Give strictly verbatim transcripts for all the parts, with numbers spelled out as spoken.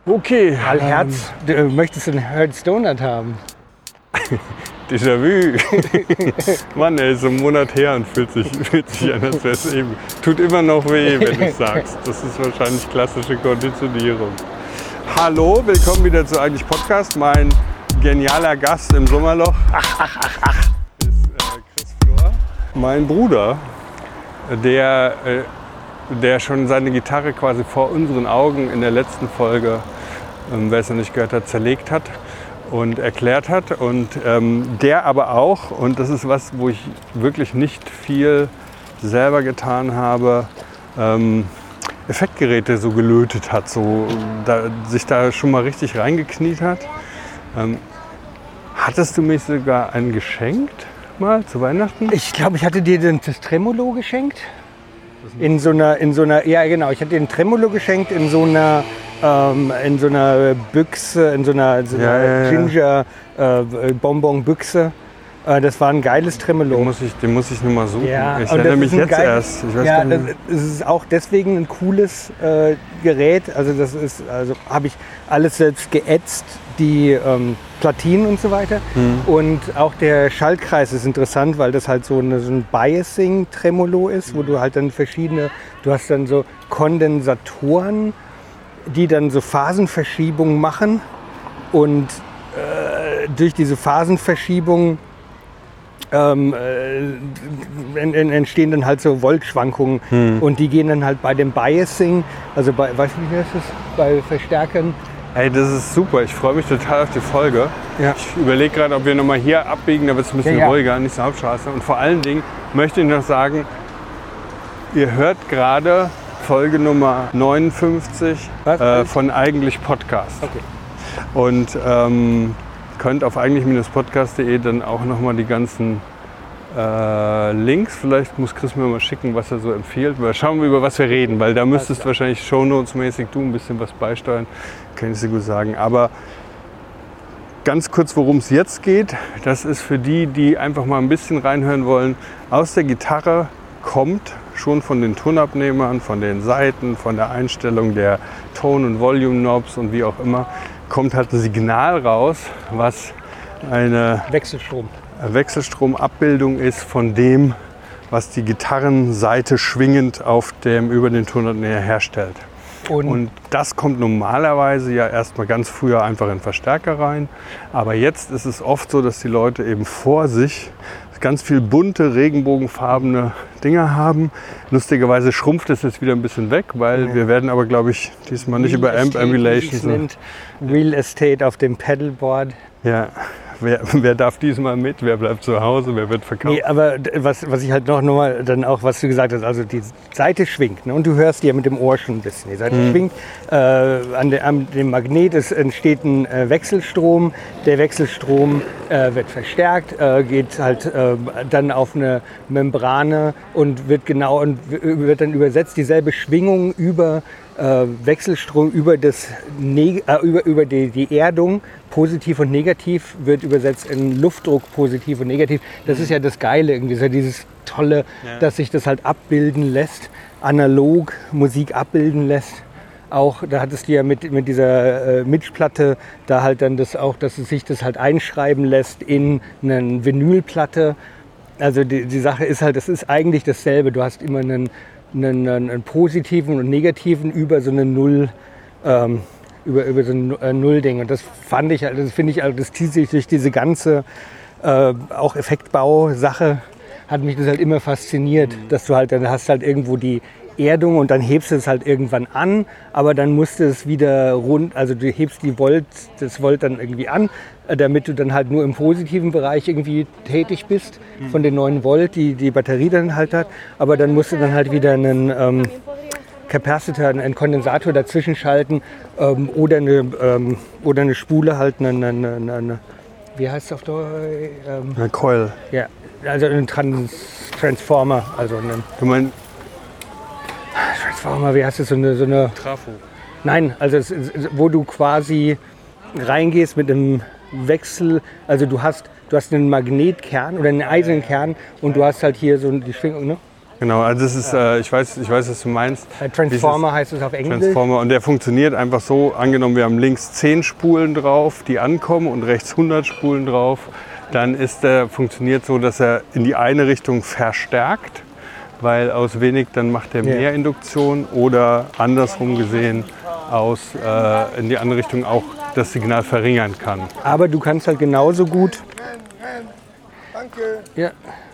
Okay. Karl Herz, ähm, du möchtest einen Herz Donut haben? Déjà-vu. Mann, ey, ist ein Monat her und fühlt sich, fühlt sich an, als wäre es eben. Tut immer noch weh, wenn du es sagst. Das ist wahrscheinlich klassische Konditionierung. Hallo, willkommen wieder zu Eigentlich Podcast. Mein genialer Gast im Sommerloch ist äh, Chris Flor. Mein Bruder, der, äh, der schon seine Gitarre quasi vor unseren Augen in der letzten Folge, ähm, wer es noch nicht gehört hat, zerlegt hat und erklärt hat. Und ähm, der aber auch, und das ist was, wo ich wirklich nicht viel selber getan habe, ähm, Effektgeräte so gelötet hat, so da, sich da schon mal richtig reingekniet hat. Ähm, hattest du mich sogar einen geschenkt mal zu Weihnachten? Ich glaube, ich hatte dir das Tremolo geschenkt. In so einer, in so einer, ja genau, ich hatte dir ein Tremolo geschenkt in so einer, ähm, in so einer Büchse, in so einer, so einer Ja, ja, ja. Ginger äh, Bonbon Büchse. Äh, das war ein geiles Tremolo. Den muss ich, den muss ich nur mal suchen. Ja, ich und erinnere das mich ist ein jetzt geil- erst. Ich weiß Ja, gar das, nicht. das ist auch deswegen ein cooles äh, Gerät. Also das ist, also habe ich alles selbst geätzt, die ähm, Platinen und so weiter. Hm. Und auch der Schaltkreis ist interessant, weil das halt so, eine, so ein Biasing-Tremolo ist, wo du halt dann verschiedene, du hast dann so Kondensatoren, die dann so Phasenverschiebungen machen. Und äh, durch diese Phasenverschiebung Ähm, äh, en- en- entstehen dann halt so Voltschwankungen Hm. und die gehen dann halt bei dem Biasing, also bei, weißt du, wie heißt das, bei Verstärkern. Hey, das ist super. Ich freue mich total auf die Folge. Ja. Ich überlege gerade, ob wir nochmal hier abbiegen, da wird es ein bisschen Ja, ja. ruhiger, nicht so Hauptstraße. Und vor allen Dingen möchte ich noch sagen, ihr hört gerade Folge Nummer neunundfünfzig Was? äh, von Eigentlich Podcast. Okay. Und ähm, könnt auf eigentlich podcast punkt de dann auch nochmal die ganzen äh, Links, vielleicht muss Chris mir mal schicken, was er so empfiehlt. Mal schauen wir, über was wir reden, weil da müsstest wahrscheinlich Shownotes-mäßig du ein bisschen was beisteuern, kann ich dir gut sagen. Aber ganz kurz, worum es jetzt geht, das ist für die, die einfach mal ein bisschen reinhören wollen. Aus der Gitarre kommt schon von den Tonabnehmern, von den Saiten, von der Einstellung der Tone- und Volume-Knobs und wie auch immer, kommt halt ein Signal raus, was eine Wechselstrom. Wechselstromabbildung ist von dem, was die Gitarrenseite schwingend auf dem, über den Tonabnehmer herstellt. Und, Und das kommt normalerweise ja erstmal ganz früher einfach in den Verstärker rein. Aber jetzt ist es oft so, dass die Leute eben vor sich ganz viel bunte, regenbogenfarbene Dinger haben. Lustigerweise schrumpft es jetzt wieder ein bisschen weg, weil Ja. wir werden aber, glaube ich, diesmal nicht über Amp Emulation. so. nennt Real Estate auf dem Pedalboard. Ja, wer, wer darf diesmal mit? Wer bleibt zu Hause? Wer wird verkauft? Nee, aber d- was, was ich halt noch, noch mal dann auch, was du gesagt hast, also die Seite schwingt, ne? Und du hörst die ja mit dem Ohr schon ein bisschen. Die Seite schwingt, äh, an, de, an dem Magnet es entsteht ein äh, Wechselstrom. Der Wechselstrom äh, wird verstärkt, äh, geht halt äh, dann auf eine Membrane und wird genau und w- wird dann übersetzt, dieselbe Schwingung über äh, Wechselstrom über, das Neg äh, über, über die, die Erdung, positiv und negativ, wird übersetzt in Luftdruck, positiv und negativ. Das ist ja das Geile, irgendwie so dieses Tolle, Ja. dass sich das halt abbilden lässt, analog Musik abbilden lässt. Auch, da hattest du ja mit, mit dieser äh, Mitschplatte, da halt dann das auch, dass es sich das halt einschreiben lässt in eine Vinylplatte. Also die, die Sache ist halt, das ist eigentlich dasselbe. Du hast immer einen, einen, einen positiven und negativen über so eine Null, ähm, über, über so ein äh, Nullding. Und das fand ich, halt- das finde ich, halt, das zieht sich durch diese ganze äh, auch Effektbau-Sache, hat mich das halt immer fasziniert, dass du halt, dann hast halt irgendwo die Erdung und dann hebst du es halt irgendwann an, aber dann musst du es wieder rund, also du hebst die Volt, das Volt dann irgendwie an, äh, damit du dann halt nur im positiven Bereich irgendwie tätig bist von den neun Volt, die die Batterie dann halt hat, aber dann musst du dann halt wieder einen ähm, Capacitor, einen Kondensator dazwischen schalten ähm, oder, eine, ähm, oder eine Spule halt, eine, eine, eine, eine wie heißt es auf Deutsch? Ähm, Eine Coil. ja, also ein Trans Transformer, also ein Du meinst Transformer, wie heißt das, so eine, so eine Trafo. Nein, also es, ist- wo du quasi reingehst mit einem Wechsel, also du hast, du hast einen Magnetkern oder einen eisernen Kern und du hast halt hier so die Schwingung, ne? Genau, also das ist, äh, ich weiß, ich weiß, was du meinst. Äh, Transformer Dieses heißt es auf Englisch. Transformer und der funktioniert einfach so, angenommen wir haben links zehn Spulen drauf, die ankommen und rechts hundert Spulen drauf, dann ist der, funktioniert so, dass er in die eine Richtung verstärkt, weil aus wenig, dann macht er mehr Ja. Induktion oder andersrum gesehen aus äh, in die andere Richtung auch das Signal verringern kann. Aber du kannst halt genauso gut. Ja.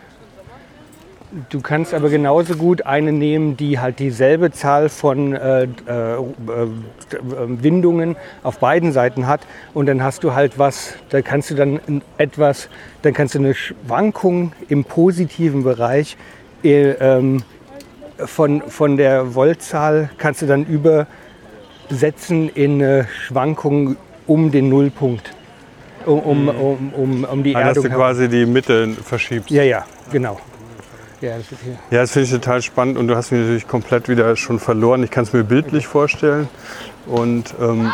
Du kannst aber genauso gut eine nehmen, die halt dieselbe Zahl von äh, äh, äh, Windungen auf beiden Seiten hat und dann hast du halt was, da kannst du dann etwas, dann kannst du eine Schwankung im positiven Bereich äh, ähm, von, von der Voltzahl kannst du dann übersetzen in eine Schwankung um den Nullpunkt, um, um, um, um, um die Also, Erdung. dass du quasi die Mitte verschiebst. Ja, ja, genau. Ja, das, ist hier. Ja, das finde ich total spannend und du hast mich natürlich komplett wieder schon verloren. Ich kann es mir bildlich vorstellen und, ähm,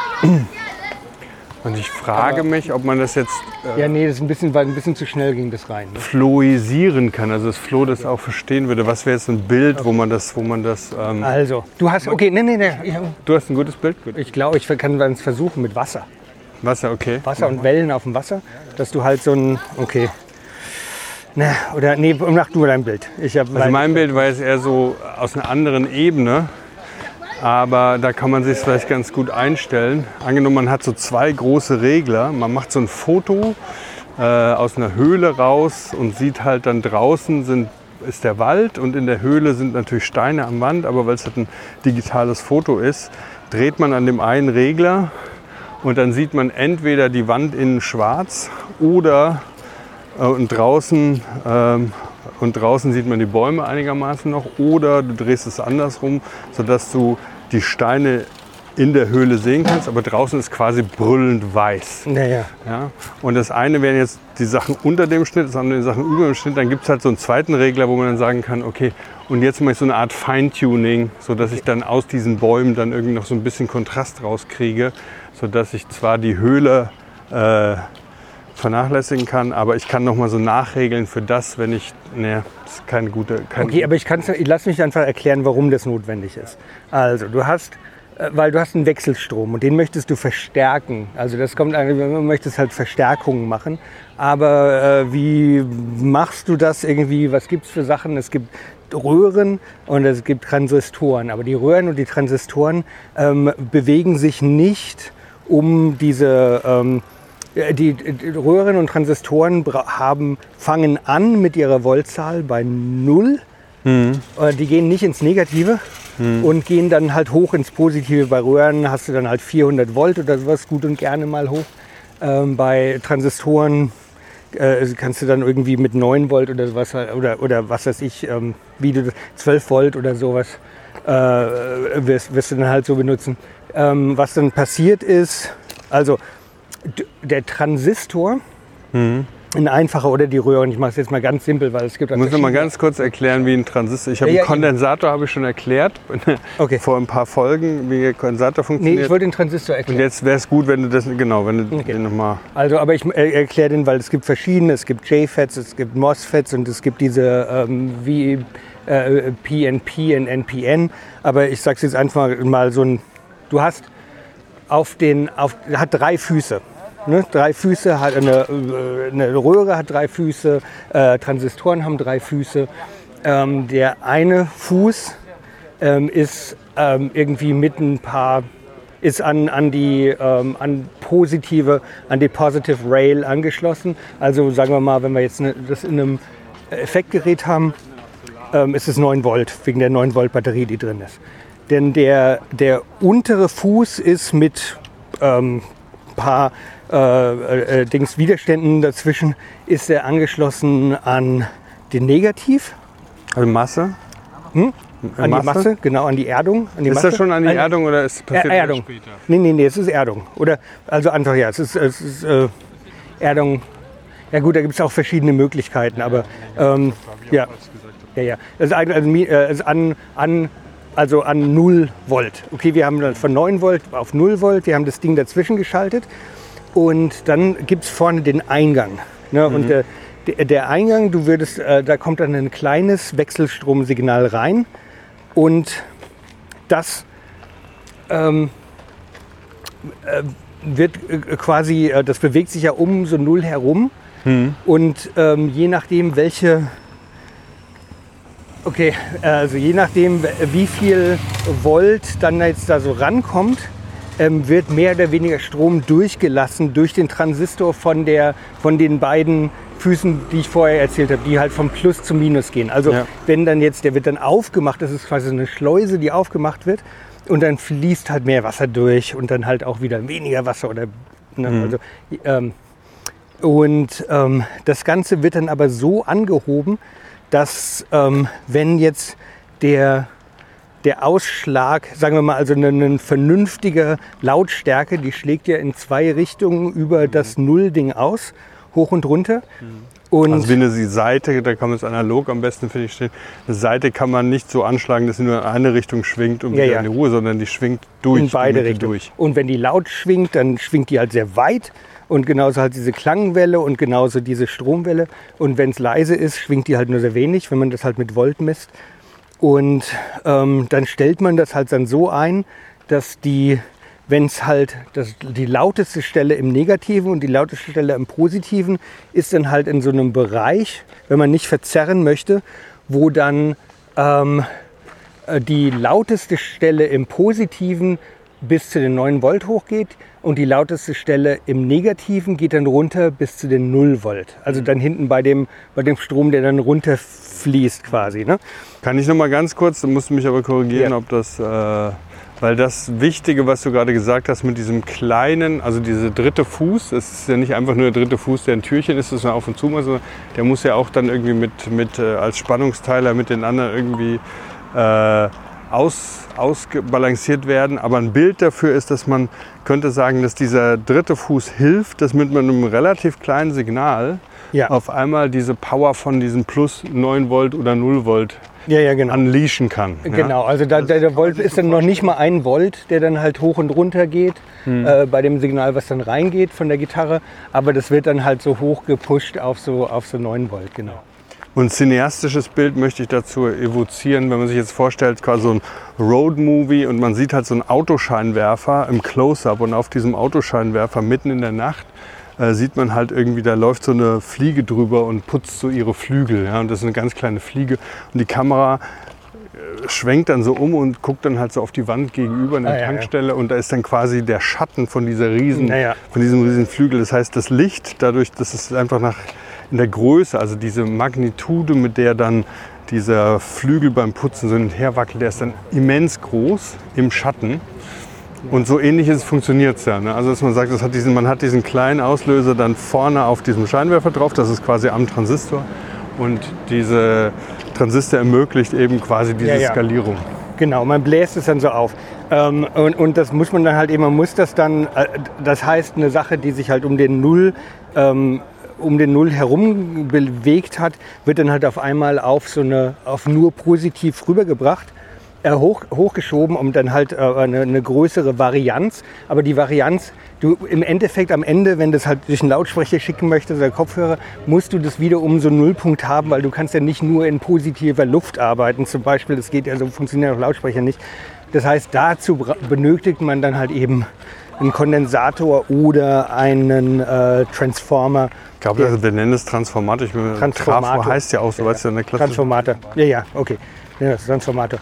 und ich frage Aber- mich, ob man das jetzt äh, Ja, nee, das ist ein bisschen, weil ein bisschen zu schnell ging das rein. Ne? fluisieren kann, also dass Flo das auch verstehen würde. Was wäre jetzt ein Bild, wo man das, wo man das... Ähm, Also, du hast, okay, nee, nee, nee. ja, du hast ein gutes Bild? Gut. Ich glaube, ich kann es versuchen mit Wasser. Wasser, okay. Wasser und Wellen auf dem Wasser, dass du halt so ein, okay. Na, oder, nee, mach du dein Bild. Ich hab, Also mein Bild war jetzt eher so aus einer anderen Ebene, aber da kann man sich vielleicht ganz gut einstellen. Angenommen, man hat so zwei große Regler, man macht so ein Foto äh, aus einer Höhle raus und sieht halt dann draußen sind, ist der Wald und in der Höhle sind natürlich Steine am Wand, aber weil es halt ein digitales Foto ist, dreht man an dem einen Regler und dann sieht man entweder die Wand innen schwarz oder äh, und draußen ähm, und draußen sieht man die Bäume einigermaßen noch oder du drehst es andersrum, sodass du die Steine in der Höhle sehen kannst, aber draußen ist quasi brüllend weiß. Naja. Ja? Und das eine wären jetzt die Sachen unter dem Schnitt, das andere die Sachen über dem Schnitt. Dann gibt es halt so einen zweiten Regler, wo man dann sagen kann, okay, und jetzt mache ich so eine Art Feintuning, sodass ich dann aus diesen Bäumen dann irgendwie noch so ein bisschen Kontrast rauskriege, sodass ich zwar die Höhle äh, vernachlässigen kann, aber ich kann noch mal so nachregeln für das, wenn ich, ne, das ist keine gute... Kein Okay, aber ich kann's, lass mich einfach erklären, warum das notwendig ist. Also, du hast, äh, weil du hast einen Wechselstrom und den möchtest du verstärken. Also das kommt, eigentlich, du möchtest halt Verstärkungen machen. Aber äh, wie machst du das irgendwie? Was gibt es für Sachen? Es gibt Röhren und es gibt Transistoren. Aber die Röhren und die Transistoren ähm, bewegen sich nicht um diese... Ähm, Die, die Röhren und Transistoren bra- haben, fangen an mit ihrer Voltzahl bei null. Mhm. Äh, Die gehen nicht ins Negative und gehen dann halt hoch ins Positive. Bei Röhren hast du dann halt vierhundert Volt oder sowas gut und gerne mal hoch. Ähm, bei Transistoren äh, kannst du dann irgendwie mit neun Volt oder sowas oder, oder was weiß ich, ähm, wie du das- zwölf Volt oder sowas äh, wirst, wirst du dann halt so benutzen. Ähm, was dann passiert ist, also D- der Transistor, Mhm. ein einfacher oder die Röhren, ich mache es jetzt mal ganz simpel, weil es gibt... Ich muss noch mal ganz kurz erklären, wie ein Transistor... Ich habe Ja, ja, einen Kondensator, habe ich schon erklärt, Okay. vor ein paar Folgen, wie der Kondensator Nee, funktioniert. ich wollte den Transistor Und erklären. jetzt wäre es gut, wenn du das, genau, wenn du Okay. den noch mal... Also, aber ich äh, erkläre den, weil es gibt verschiedene, es gibt J FETs, es gibt MOSFETs und es gibt diese ähm, wie äh, P N P und N P N. Aber ich sage es jetzt einfach mal so ein, du hast auf den, auf, hat drei Füße. Ne? Drei Füße, hat eine, äh, eine Röhre hat drei Füße, äh, Transistoren haben drei Füße. Ähm, der eine Fuß ähm, ist ähm, irgendwie mit ein paar, ist an, an die ähm, an positive, an die Positive Rail angeschlossen. Also sagen wir mal, wenn wir jetzt ne, das in einem Effektgerät haben, ähm, ist es neun Volt, wegen der neun Volt Batterie, die drin ist. Denn der, der untere Fuß ist mit ähm, paar äh, äh, Dings Widerständen dazwischen, ist er angeschlossen an den Negativ, Also Masse? hm? an die Masse, genau, an die Erdung. An die Ist Masse. das schon an die An- Erdung oder ist passiert Er- das Erdung. später? Nee, nee, nee, es ist Erdung. Oder, also einfach, ja, es ist, es ist äh, Erdung. Ja gut, da gibt es auch verschiedene Möglichkeiten, aber ähm, ja, ja, ja. Es ist, ein, also, mi- äh, es ist an, an, also an null Volt. Okay, wir haben dann von neun Volt auf null Volt, wir haben das Ding dazwischen geschaltet und dann gibt es vorne den Eingang. Ne? Und der, der, der Eingang, du würdest, äh, da kommt dann ein kleines Wechselstromsignal rein und das ähm, äh, wird äh, quasi, äh, das bewegt sich ja um so null herum hm. und ähm, je nachdem welche, okay, also je nachdem wie viel Volt dann jetzt da so rankommt, ähm, wird mehr oder weniger Strom durchgelassen durch den Transistor von, der, von den beiden Füßen, die ich vorher erzählt habe, die halt vom Plus zum Minus gehen. Also ja. wenn dann jetzt, der wird dann aufgemacht, das ist quasi so eine Schleuse, die aufgemacht wird und dann fließt halt mehr Wasser durch und dann halt auch wieder weniger Wasser oder ne, mhm. also, ähm, und ähm, das Ganze wird dann aber so angehoben, dass ähm, wenn jetzt der der Ausschlag, sagen wir mal, also eine, eine vernünftige Lautstärke, die schlägt ja in zwei Richtungen über das Nullding aus, hoch und runter. Und also wie eine Saite, da kann man es analog am besten, finde ich, stehen. Eine Saite kann man nicht so anschlagen, dass sie nur in eine Richtung schwingt und wieder ja, ja. in die Ruhe, sondern die schwingt durch. In beide Richtungen. Durch. Und wenn die laut schwingt, dann schwingt die halt sehr weit. Und genauso halt diese Klangwelle und genauso diese Stromwelle. Und wenn es leise ist, schwingt die halt nur sehr wenig, wenn man das halt mit Volt misst. Und ähm, dann stellt man das halt dann so ein, dass die, wenn es halt das, die lauteste Stelle im Negativen und die lauteste Stelle im Positiven ist dann halt in so einem Bereich, wenn man nicht verzerren möchte, wo dann ähm, die lauteste Stelle im Positiven bis zu den neun Volt hochgeht und die lauteste Stelle im Negativen geht dann runter bis zu den null Volt. Also dann hinten bei dem, bei dem Strom, der dann runterfließt quasi. Ne? Kann ich noch mal ganz kurz, du musst mich aber korrigieren, ja. ob das, äh, weil das Wichtige, was du gerade gesagt hast mit diesem kleinen, also dieser dritte Fuß, es ist ja nicht einfach nur der dritte Fuß, der ein Türchen ist, das man auf und zu macht, sondern der muss ja auch dann irgendwie mit, mit äh, als Spannungsteiler mit den anderen irgendwie äh, Aus, ausbalanciert werden. Aber ein Bild dafür ist, dass man könnte sagen, dass dieser dritte Fuß hilft, dass mit einem relativ kleinen Signal ja. auf einmal diese Power von diesem plus neun Volt oder null Volt ja, ja, genau. unleashen kann. Genau, ja? also da, der, der Volt ist dann noch nicht mal ein Volt, der dann halt hoch und runter geht hm. äh, bei dem Signal, was dann reingeht von der Gitarre. Aber das wird dann halt so hoch gepusht auf so, auf so neun Volt, genau. Und ein cineastisches Bild möchte ich dazu evozieren, wenn man sich jetzt vorstellt, quasi so ein Road-Movie und man sieht halt so einen Autoscheinwerfer im Close-Up und auf diesem Autoscheinwerfer mitten in der Nacht äh, sieht man halt irgendwie, da läuft so eine Fliege drüber und putzt so ihre Flügel. Ja? Und das ist eine ganz kleine Fliege und die Kamera äh, schwenkt dann so um und guckt dann halt so auf die Wand gegenüber in der ah, ja, Tankstelle ja. und da ist dann quasi der Schatten von dieser riesen, ja, ja. von diesem riesen Flügel. Das heißt, das Licht, dadurch, dass es einfach nach in der Größe, also diese Magnitude, mit der dann dieser Flügel beim Putzen so hin und her wackelt, der ist dann immens groß im Schatten. Und so ähnliches funktioniert es ja. Ne? Also dass man sagt, das hat diesen, man hat diesen kleinen Auslöser dann vorne auf diesem Scheinwerfer drauf, das ist quasi am Transistor. Und diese Transistor ermöglicht eben quasi diese ja, ja. Skalierung. Genau, man bläst es dann so auf. Ähm, und, und das muss man dann halt eben, man muss das dann, äh, das heißt eine Sache, die sich halt um den Null ähm, um den Null herum bewegt hat, wird dann halt auf einmal auf so eine, auf nur positiv rübergebracht, äh, hoch, hochgeschoben, um dann halt äh, eine, eine größere Varianz. Aber die Varianz, du im Endeffekt am Ende, wenn du das halt durch einen Lautsprecher schicken möchtest oder Kopfhörer, musst du das wieder um so einen Nullpunkt haben, weil du kannst ja nicht nur in positiver Luft arbeiten. Zum Beispiel, das geht ja so, funktioniert auf Lautsprecher nicht. Das heißt, dazu benötigt man dann halt eben einen Kondensator oder einen äh, Transformer. Ich glaube, also wir nennen es Transformator. Ich meine, Transformator. Trafo heißt ja auch so, ja, weißt du, eine klassische... Transformator. Ja, ja, okay. Ja, das ist Transformator.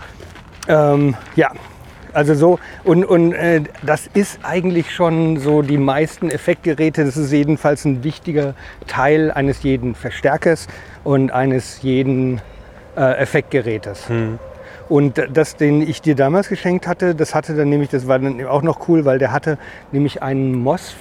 Ähm, ja, also so. Und, und äh, das ist eigentlich schon so die meisten Effektgeräte. Das ist jedenfalls ein wichtiger Teil eines jeden Verstärkers und eines jeden äh, Effektgerätes. Hm. Und das, den ich dir damals geschenkt hatte, das hatte dann nämlich, das war dann auch noch cool, weil der hatte nämlich einen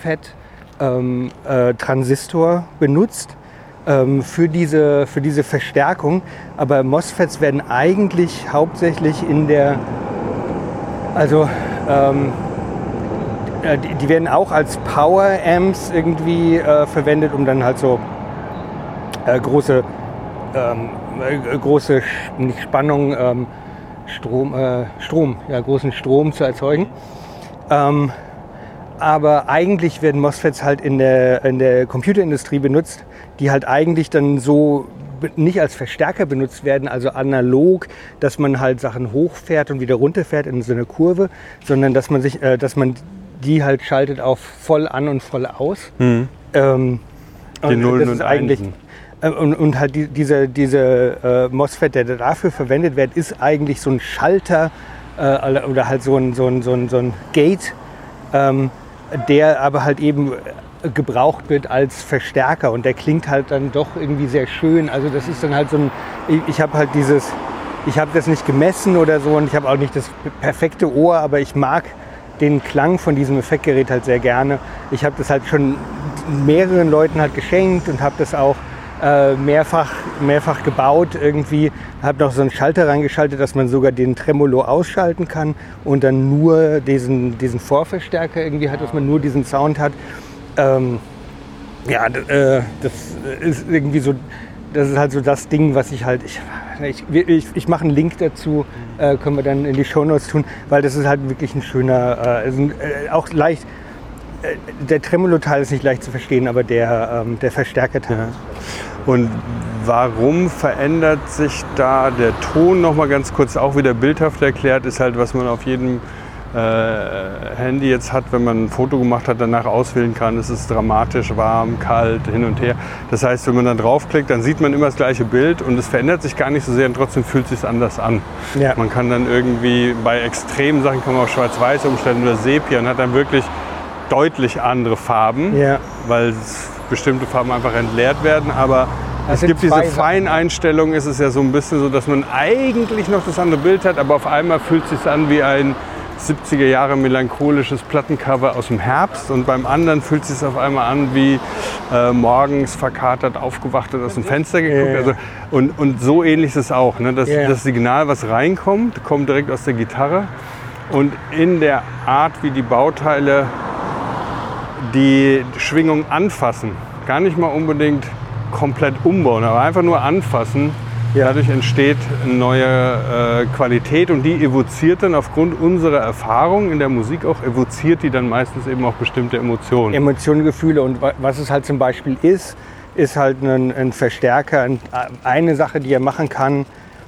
MOSFET-Transistor ähm, äh, benutzt ähm, für, diese, für diese Verstärkung. Aber MOSFETs werden eigentlich hauptsächlich in der, also ähm, die, die werden auch als Power Amps irgendwie äh, verwendet, um dann halt so äh, große, ähm, äh, große, nicht Spannung, ähm, Strom, äh, Strom, ja, großen Strom zu erzeugen. Ähm, aber eigentlich werden MOSFETs halt in der, in der Computerindustrie benutzt, die halt eigentlich dann so nicht als Verstärker benutzt werden, also analog, dass man halt Sachen hochfährt und wieder runterfährt in so einer Kurve, sondern dass man sich, äh, dass man die halt schaltet auf voll an und voll aus. Mhm. Ähm, die Nullen und und eigentlich Einsen. äh, und, und halt die, diese, diese äh, MOSFET, der dafür verwendet wird, ist eigentlich so ein Schalter äh, oder halt so ein, so ein, so ein, so ein Gate, ähm, der aber halt eben gebraucht wird als Verstärker und der klingt halt dann doch irgendwie sehr schön. Also das ist dann halt so ein, ich, ich habe halt dieses, ich habe das nicht gemessen oder so und ich habe auch nicht das perfekte Ohr, aber ich mag den Klang von diesem Effektgerät halt sehr gerne. Ich habe das halt schon mehreren Leuten halt geschenkt und habe das auch äh, mehrfach, mehrfach gebaut irgendwie. Habe noch so einen Schalter reingeschaltet, dass man sogar den Tremolo ausschalten kann und dann nur diesen, diesen Vorverstärker irgendwie hat, dass man nur diesen Sound hat. Ähm, ja, äh, das ist irgendwie so, das ist halt so das Ding, was ich halt, ich, ich, ich, ich mache einen Link dazu, äh, können wir dann in die Shownotes tun, weil das ist halt wirklich ein schöner, äh, ist ein, äh, auch leicht, äh, der Tremolo-Teil ist nicht leicht zu verstehen, aber der, ähm, der Verstärker-Teil. Ja. Und warum verändert sich da der Ton, noch mal ganz kurz auch wieder bildhaft erklärt, ist halt, was man auf jedem Äh, Handy jetzt hat, wenn man ein Foto gemacht hat, danach auswählen kann. Es ist dramatisch, warm, kalt, hin und her. Das heißt, wenn man dann draufklickt, dann sieht man immer das gleiche Bild und es verändert sich gar nicht so sehr und trotzdem fühlt es sich anders an. Ja. Man kann dann irgendwie, bei extremen Sachen kann man auf Schwarz-Weiß umstellen oder Sepia und hat dann wirklich deutlich andere Farben, Ja. weil bestimmte Farben einfach entleert werden. Aber Das es sind gibt diese zwei Sachen. Feineinstellung, ist es ja so ein bisschen so, dass man eigentlich noch das andere Bild hat, aber auf einmal fühlt es sich an wie ein siebziger Jahre melancholisches Plattencover aus dem Herbst und beim anderen fühlt es sich auf einmal an wie äh, morgens verkatert aufgewacht und aus dem Fenster geguckt. Ja, ja. Also, und, und so ähnlich ist es auch. Ne? Das, Ja, ja. das Signal, was reinkommt, kommt direkt aus der Gitarre und in der Art, wie die Bauteile die Schwingung anfassen, gar nicht mal unbedingt komplett umbauen, aber einfach nur anfassen. Ja. Dadurch entsteht eine neue äh, Qualität und die evoziert dann aufgrund unserer Erfahrung in der Musik auch, evoziert die dann meistens eben auch bestimmte Emotionen. Emotionen, Gefühle und wa- was es halt zum Beispiel ist, ist halt ein, ein Verstärker. Ein, eine Sache, die er machen kann,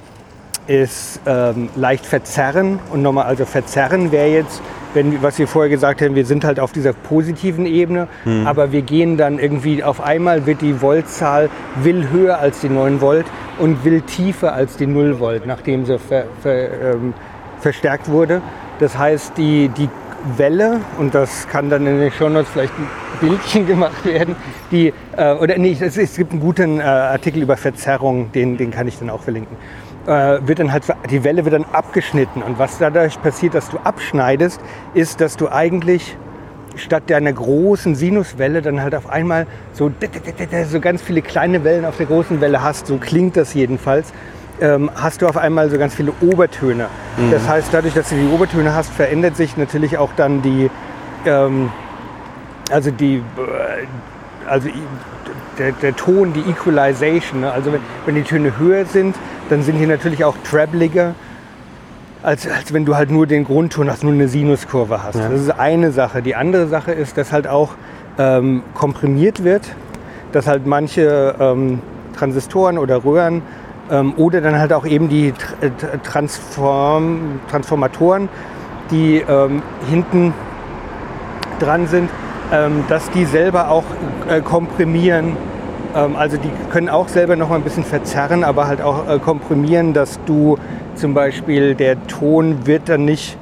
ist ähm, leicht verzerren und nochmal, also verzerren wäre jetzt, wenn, was wir vorher gesagt haben, wir sind halt auf dieser positiven Ebene, Mhm. aber wir gehen dann irgendwie, auf einmal wird die Voltzahl will höher als die neun Volt und will tiefer als die null Volt, nachdem sie ver, ver, ähm, verstärkt wurde. Das heißt, die, die Welle, und das kann dann in den Shownotes vielleicht ein Bildchen gemacht werden, die, äh, oder nee, es, es gibt einen guten äh, Artikel über Verzerrung, den, den kann ich dann auch verlinken. Äh, wird dann halt, die Welle wird dann abgeschnitten und was dadurch passiert, dass du abschneidest, ist, dass du eigentlich statt deiner großen Sinuswelle dann halt auf einmal so, so ganz viele kleine Wellen auf der großen Welle hast, so klingt das jedenfalls, ähm, hast du auf einmal so ganz viele Obertöne. Mhm. Das heißt, dadurch, dass du die Obertöne hast, verändert sich natürlich auch dann die, ähm, also die, also der, der Ton, die Equalization. Ne? Also wenn, wenn die Töne höher sind, dann sind die natürlich auch trebliger, als, als wenn du halt nur den Grundton hast, nur eine Sinuskurve hast. Ja. Das ist eine Sache. Die andere Sache ist, dass halt auch ähm, komprimiert wird, dass halt manche ähm, Transistoren oder Röhren ähm, oder dann halt auch eben die Tr- Transform, Transformatoren, die ähm, hinten dran sind, ähm, dass die selber auch äh, komprimieren. Ähm, also die können auch selber noch mal ein bisschen verzerren, aber halt auch äh, komprimieren, dass du zum Beispiel, der Ton wird dann nicht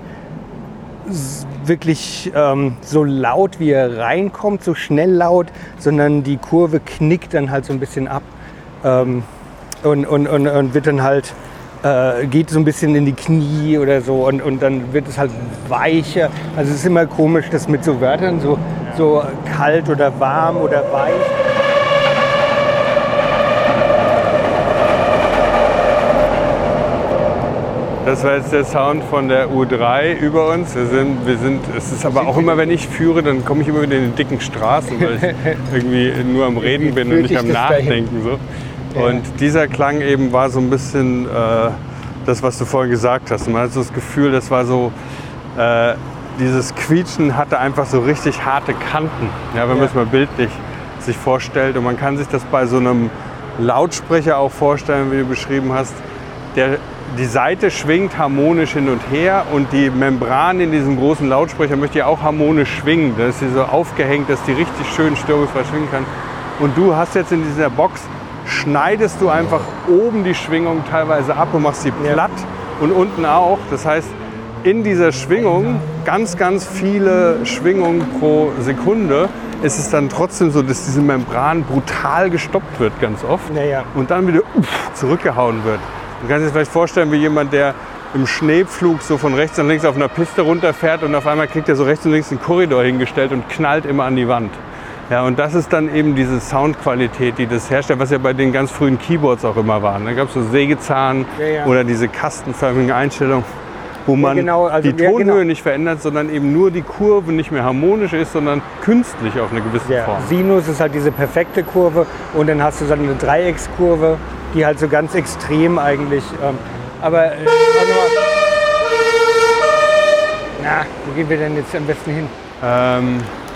s- wirklich ähm, so laut, wie er reinkommt, so schnell laut, sondern die Kurve knickt dann halt so ein bisschen ab ähm, und, und, und, und wird dann halt, äh, geht so ein bisschen in die Knie oder so und, und dann wird es halt weicher. Also es ist immer komisch, das mit so Wörtern, so, so kalt oder warm oder weich. Das war jetzt der Sound von der U drei über uns. Wir sind, wir sind, es ist aber auch immer, wenn ich führe, dann komme ich immer wieder in die dicken Straßen, weil ich irgendwie nur am Reden bin und nicht am Nachdenken. So. Und dieser Klang eben war so ein bisschen äh, das, was du vorhin gesagt hast. Man hat so das Gefühl, das war so, äh, dieses Quietschen hatte einfach so richtig harte Kanten, ja, wenn man es mal bildlich sich vorstellt. Und man kann sich das bei so einem Lautsprecher auch vorstellen, wie du beschrieben hast. Der, die Saite schwingt harmonisch hin und her und die Membran in diesem großen Lautsprecher möchte ja auch harmonisch schwingen. Da ist sie so aufgehängt, dass die richtig schön störungsfrei schwingen kann. Und du hast jetzt in dieser Box, schneidest du einfach oben die Schwingung teilweise ab und machst sie platt ja. und unten auch. Das heißt, in dieser Schwingung, ganz, ganz viele Schwingungen pro Sekunde, ist es dann trotzdem so, dass diese Membran brutal gestoppt wird ganz oft ja, ja. und dann wieder uff, zurückgehauen wird. Du kannst dir vielleicht vorstellen, wie jemand, der im Schneepflug so von rechts und links auf einer Piste runterfährt und auf einmal kriegt er so rechts und links einen Korridor hingestellt und knallt immer an die Wand. Ja, und das ist dann eben diese Soundqualität, die das herstellt, was ja bei den ganz frühen Keyboards auch immer war. Da gab es so Sägezahn ja, ja. oder diese kastenförmigen Einstellungen, wo man ja, genau, also, die ja, Tonhöhe genau. nicht verändert, sondern eben nur die Kurve nicht mehr harmonisch ist, sondern künstlich auf eine gewisse Der Form. Sinus ist halt diese perfekte Kurve und dann hast du so eine Dreieckskurve, die halt so ganz extrem eigentlich. Ähm, aber äh, na, wo gehen wir denn jetzt am besten hin? Ähm,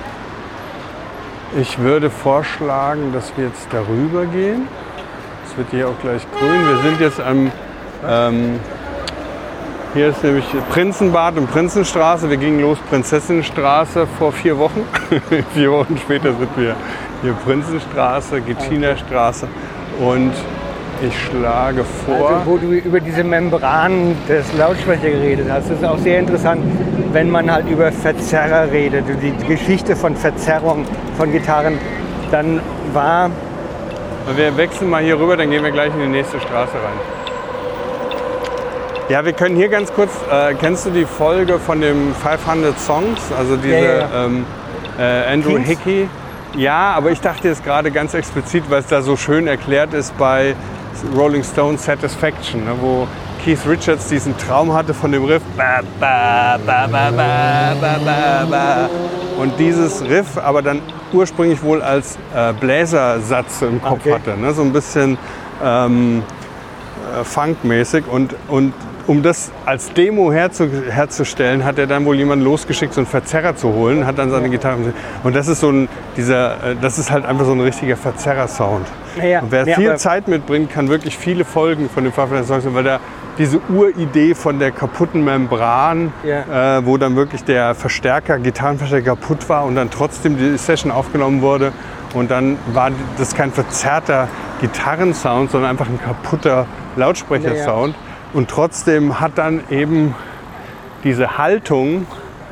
ich würde vorschlagen, dass wir jetzt darüber gehen. Es wird hier auch gleich grün. Wir sind jetzt am ähm, hier ist nämlich Prinzenbad und Prinzenstraße. Wir gingen los Prinzessinnenstraße vor vier Wochen. vier Wochen später sind wir hier Prinzenstraße, Gittinerstraße. Und ich schlage vor... Also, wo du über diese Membran des Lautsprechers geredet hast, das ist auch sehr interessant, wenn man halt über Verzerrer redet, die Geschichte von Verzerrung von Gitarren, dann war... Wir wechseln mal hier rüber, dann gehen wir gleich in die nächste Straße rein. Ja, wir können hier ganz kurz, äh, kennst du die Folge von dem fünfhundert Songs, also diese ja, ja. Ähm, äh, Andrew Kings? Hickey? Ja, aber ich dachte jetzt gerade ganz explizit, weil es da so schön erklärt ist bei Rolling Stone Satisfaction, ne, wo Keith Richards diesen Traum hatte von dem Riff ba, ba, ba, ba, ba, ba, ba, ba. Und dieses Riff aber dann ursprünglich wohl als äh, Bläsersatz im Kopf okay. hatte, ne, so ein bisschen ähm, äh, funkmäßig und, und um das als Demo herzu, herzustellen, hat er dann wohl jemanden losgeschickt, so einen Verzerrer zu holen, hat dann seine Gitarre. Und das ist so ein, dieser, das ist halt einfach so ein richtiger Verzerrer-Sound. Ja, und wer ja, viel Zeit mitbringt, kann wirklich viele Folgen von den fünfhundert Songs, weil da diese Uridee von der kaputten Membran, ja. äh, wo dann wirklich der Verstärker, Gitarrenverstärker kaputt war und dann trotzdem die Session aufgenommen wurde. Und dann war das kein verzerrter Gitarrensound, sondern einfach ein kaputter Lautsprechersound. Ja, ja. Und trotzdem hat dann eben diese Haltung,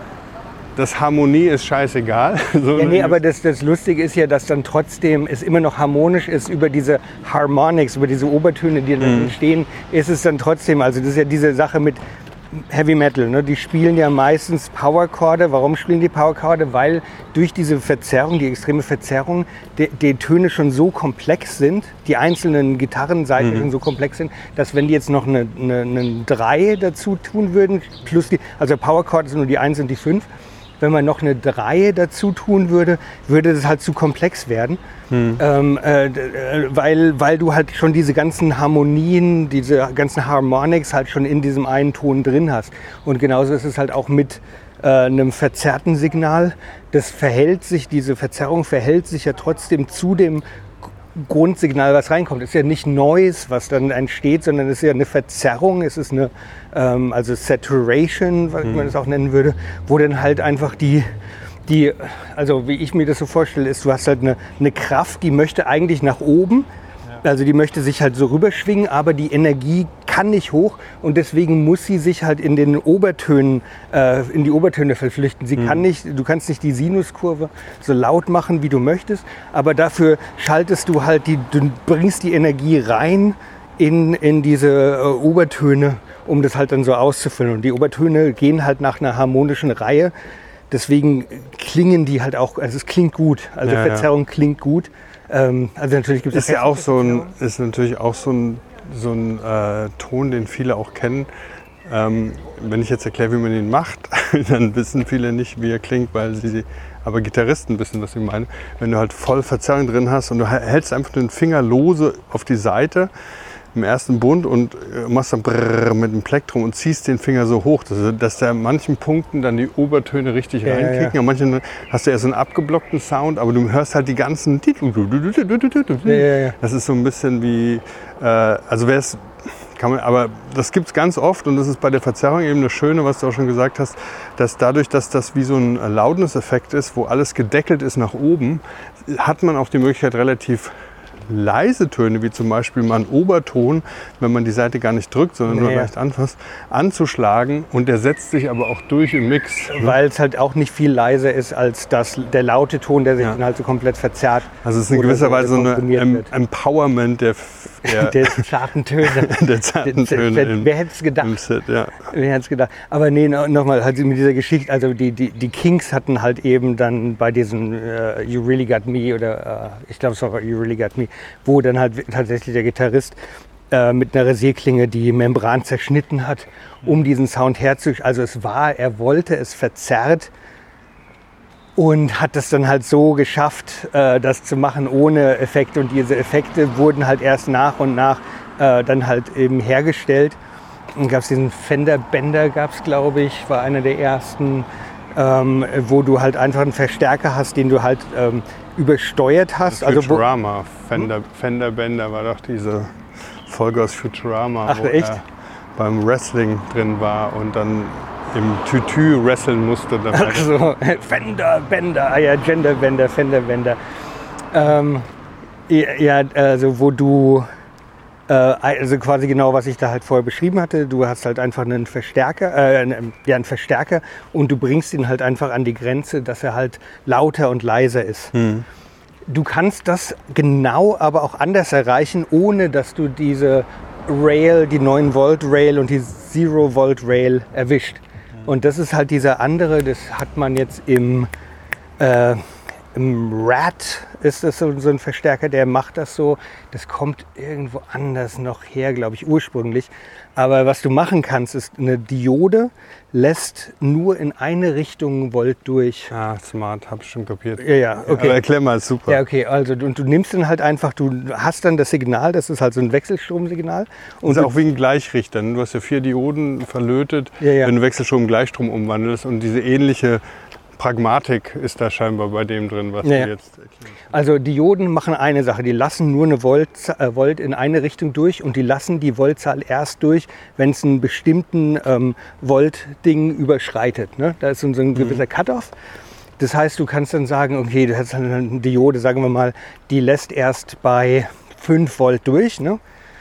das Harmonie ist scheißegal. So ja, nee, aber das, das Lustige ist ja, dass dann trotzdem es immer noch harmonisch ist über diese Harmonics, über diese Obertöne, die dann mhm. entstehen, ist es dann trotzdem, also das ist ja diese Sache mit Heavy Metal, ne? Die spielen ja meistens Powerchorde. Warum spielen die Powerchorde? Weil durch diese Verzerrung, die extreme Verzerrung, die, die Töne schon so komplex sind, die einzelnen Gitarrenseiten mhm. schon so komplex sind, dass wenn die jetzt noch eine, eine, eine drei dazu tun würden, plus die, also Powerchorde sind nur die eins und die fünf, wenn man noch eine drei dazu tun würde, würde das halt zu komplex werden. Hm. Ähm, äh, weil, weil du halt schon diese ganzen Harmonien, diese ganzen Harmonics halt schon in diesem einen Ton drin hast. Und genauso ist es halt auch mit äh, einem verzerrten Signal. Das verhält sich, diese Verzerrung verhält sich ja trotzdem zu dem Grundsignal, was reinkommt. Es ist ja nicht Noise, was dann entsteht, sondern es ist ja eine Verzerrung, es ist eine ähm, also Saturation, wie man das auch nennen würde, wo dann halt einfach die, die, also wie ich mir das so vorstelle, ist, du hast halt eine, eine Kraft, die möchte eigentlich nach oben, also die möchte sich halt so rüberschwingen, aber die Energie kann nicht hoch und deswegen muss sie sich halt in den Obertönen, äh, in die Obertöne verflüchten. Sie mhm. kann nicht, du kannst nicht die Sinuskurve so laut machen, wie du möchtest, aber dafür schaltest du halt die, du bringst die Energie rein in, in diese äh, Obertöne, um das halt dann so auszufüllen. Und die Obertöne gehen halt nach einer harmonischen Reihe. Deswegen klingen die halt auch, also es klingt gut, also ja, Verzerrung ja. klingt gut. Ähm, also natürlich gibt es ist ja auch so ein, ist natürlich auch so ein, so ein äh, Ton, den viele auch kennen. Ähm, wenn ich jetzt erkläre, wie man ihn macht, dann wissen viele nicht, wie er klingt, weil sie, aber Gitarristen wissen, was ich meine. Wenn du halt voll Verzerrung drin hast und du hältst einfach den Finger lose auf die Seite im ersten Bund und machst dann brrr mit dem Plektrum und ziehst den Finger so hoch, dass, dass da an manchen Punkten dann die Obertöne richtig Ja, reinkicken. ja. An manchen hast du eher so einen abgeblockten Sound, aber du hörst halt die ganzen... Ja, ja, ja. Das ist so ein bisschen wie... Äh, also wer es... Kann man, aber das gibt es ganz oft und das ist bei der Verzerrung eben das Schöne, was du auch schon gesagt hast, dass dadurch, dass das wie so ein Loudness-Effekt ist, wo alles gedeckelt ist nach oben, hat man auch die Möglichkeit, relativ leise Töne, wie zum Beispiel mal einen Oberton, wenn man die Seite gar nicht drückt, sondern nur Ja. leicht anfasst, anzuschlagen und der setzt sich aber auch durch im Mix. Ne? Weil es halt auch nicht viel leiser ist als das, der laute Ton, der sich Ja. dann halt so komplett verzerrt. Also es ist in oder gewisser so Weise so eine komprimiert em wird. Empowerment der, der, Der zarten Töne. der zarten Töne Wer, im, wer hätte es gedacht? im Set. Ja. Wer hätte es gedacht? Aber nee, no, nochmal, halt mit dieser Geschichte, also die, die, die Kinks hatten halt eben dann bei diesem äh, You Really Got Me oder äh, ich glaube es war You Really Got Me, wo dann halt tatsächlich der Gitarrist äh, mit einer Rasierklinge die Membran zerschnitten hat, um diesen Sound herzustellen. Also es war, er wollte es verzerrt und hat das dann halt so geschafft, äh, das zu machen ohne Effekte. Und diese Effekte wurden halt erst nach und nach äh, dann halt eben hergestellt. Dann gab es diesen Fender Bender, gab es glaube ich, war einer der ersten, ähm, wo du halt einfach einen Verstärker hast, den du halt ähm, übersteuert hast. Also wo, Futurama, Fender, Fender Bender war doch diese Folge aus Futurama, Ach, wo echt? er beim Wrestling drin war und dann im Tütü wresteln musste. Dabei. Ach so, Fender Bender, ah ja, Gender Bender, Fender Bender. Ähm, ja, also wo du, äh, also quasi genau, was ich da halt vorher beschrieben hatte, du hast halt einfach einen Verstärker, äh, einen, ja, einen Verstärker und du bringst ihn halt einfach an die Grenze, dass er halt lauter und leiser ist. Hm. Du kannst das genau aber auch anders erreichen, ohne dass du diese Rail, die neun Volt Rail und die Zero Volt Rail erwischt. Und das ist halt dieser andere, das hat man jetzt im, äh, im Rat, ist das so, so ein Verstärker, der macht das so. Das kommt irgendwo anders noch her, glaube ich, ursprünglich. Aber was du machen kannst, ist eine Diode lässt nur in eine Richtung Volt durch. Ah, smart, hab ich schon kapiert. Ja, ja, okay. Aber erklär mal, super. Ja, okay, also und du nimmst dann halt einfach, du hast dann das Signal, das ist halt so ein Wechselstromsignal. Und Und du, auch wie ein Gleichrichter. Ne? Du hast ja vier Dioden verlötet, Ja, ja. wenn du Wechselstrom in Gleichstrom umwandelst. Und diese ähnliche Pragmatik ist da scheinbar bei dem drin, was Ja, ja. du jetzt erklärst. also Dioden machen eine Sache, die lassen nur eine Volt, äh, Volt in eine Richtung durch und die lassen die Voltzahl erst durch, wenn es einen bestimmten ähm, Volt-Ding überschreitet. Ne? Da ist so ein gewisser Cut-Off. Das heißt, du kannst dann sagen, okay, du hast eine Diode, sagen wir mal, die lässt erst bei fünf Volt durch. Ne?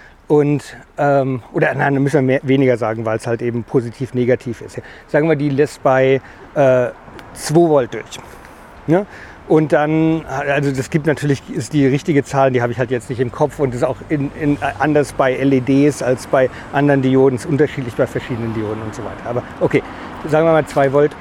Und, ähm, oder nein, da müssen wir mehr, weniger sagen, weil es halt eben positiv-negativ ist. Sagen wir, die lässt bei äh, zwei Volt durch. Ne? Und dann, also das gibt natürlich, ist die richtige Zahl, die habe ich halt jetzt nicht im Kopf und ist auch in, in, anders bei L E Ds als bei anderen Dioden, ist unterschiedlich bei verschiedenen Dioden und so weiter. Aber okay, sagen wir mal zwei Volt.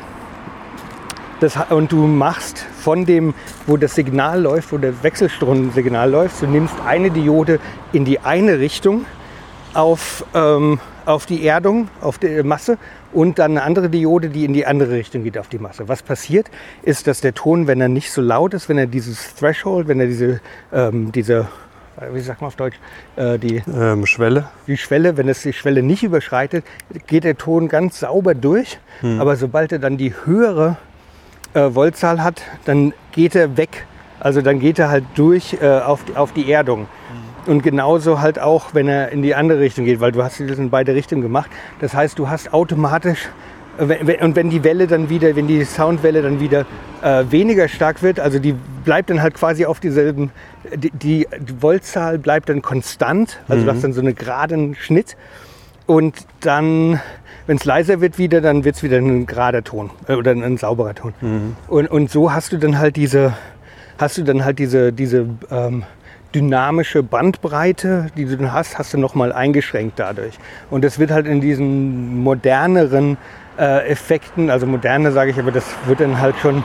Das, und du machst von dem, wo das Signal läuft, wo das Wechselstromsignal läuft, du nimmst eine Diode in die eine Richtung auf, ähm, auf die Erdung, auf die Masse und dann eine andere Diode, die in die andere Richtung geht auf die Masse. Was passiert, ist, dass der Ton, wenn er nicht so laut ist, wenn er dieses Threshold, wenn er diese, ähm, diese wie sagt man auf Deutsch, äh, die, Ähm, Schwelle. die Schwelle, wenn es die Schwelle nicht überschreitet, geht der Ton ganz sauber durch. Hm. Aber sobald er dann die höhere äh, Voltzahl hat, dann geht er weg. Also dann geht er halt durch äh, auf, die, auf die Erdung. Und genauso halt auch, wenn er in die andere Richtung geht, weil du hast das in beide Richtungen gemacht. Das heißt, du hast automatisch, äh, wenn, und wenn die Welle dann wieder, wenn die Soundwelle dann wieder äh, weniger stark wird, also die bleibt dann halt quasi auf dieselben, die, die, die Voltzahl bleibt dann konstant, also Mhm. du hast dann so einen geraden Schnitt. Und dann, wenn es leiser wird wieder, dann wird es wieder ein gerader Ton äh, oder ein, ein sauberer Ton. Mhm. Und, und so hast du dann halt diese, hast du dann halt diese, diese ähm, dynamische Bandbreite, die du dann hast, hast du nochmal eingeschränkt dadurch. Und das wird halt in diesen moderneren äh, Effekten, also moderne sage ich, aber das wird dann halt schon,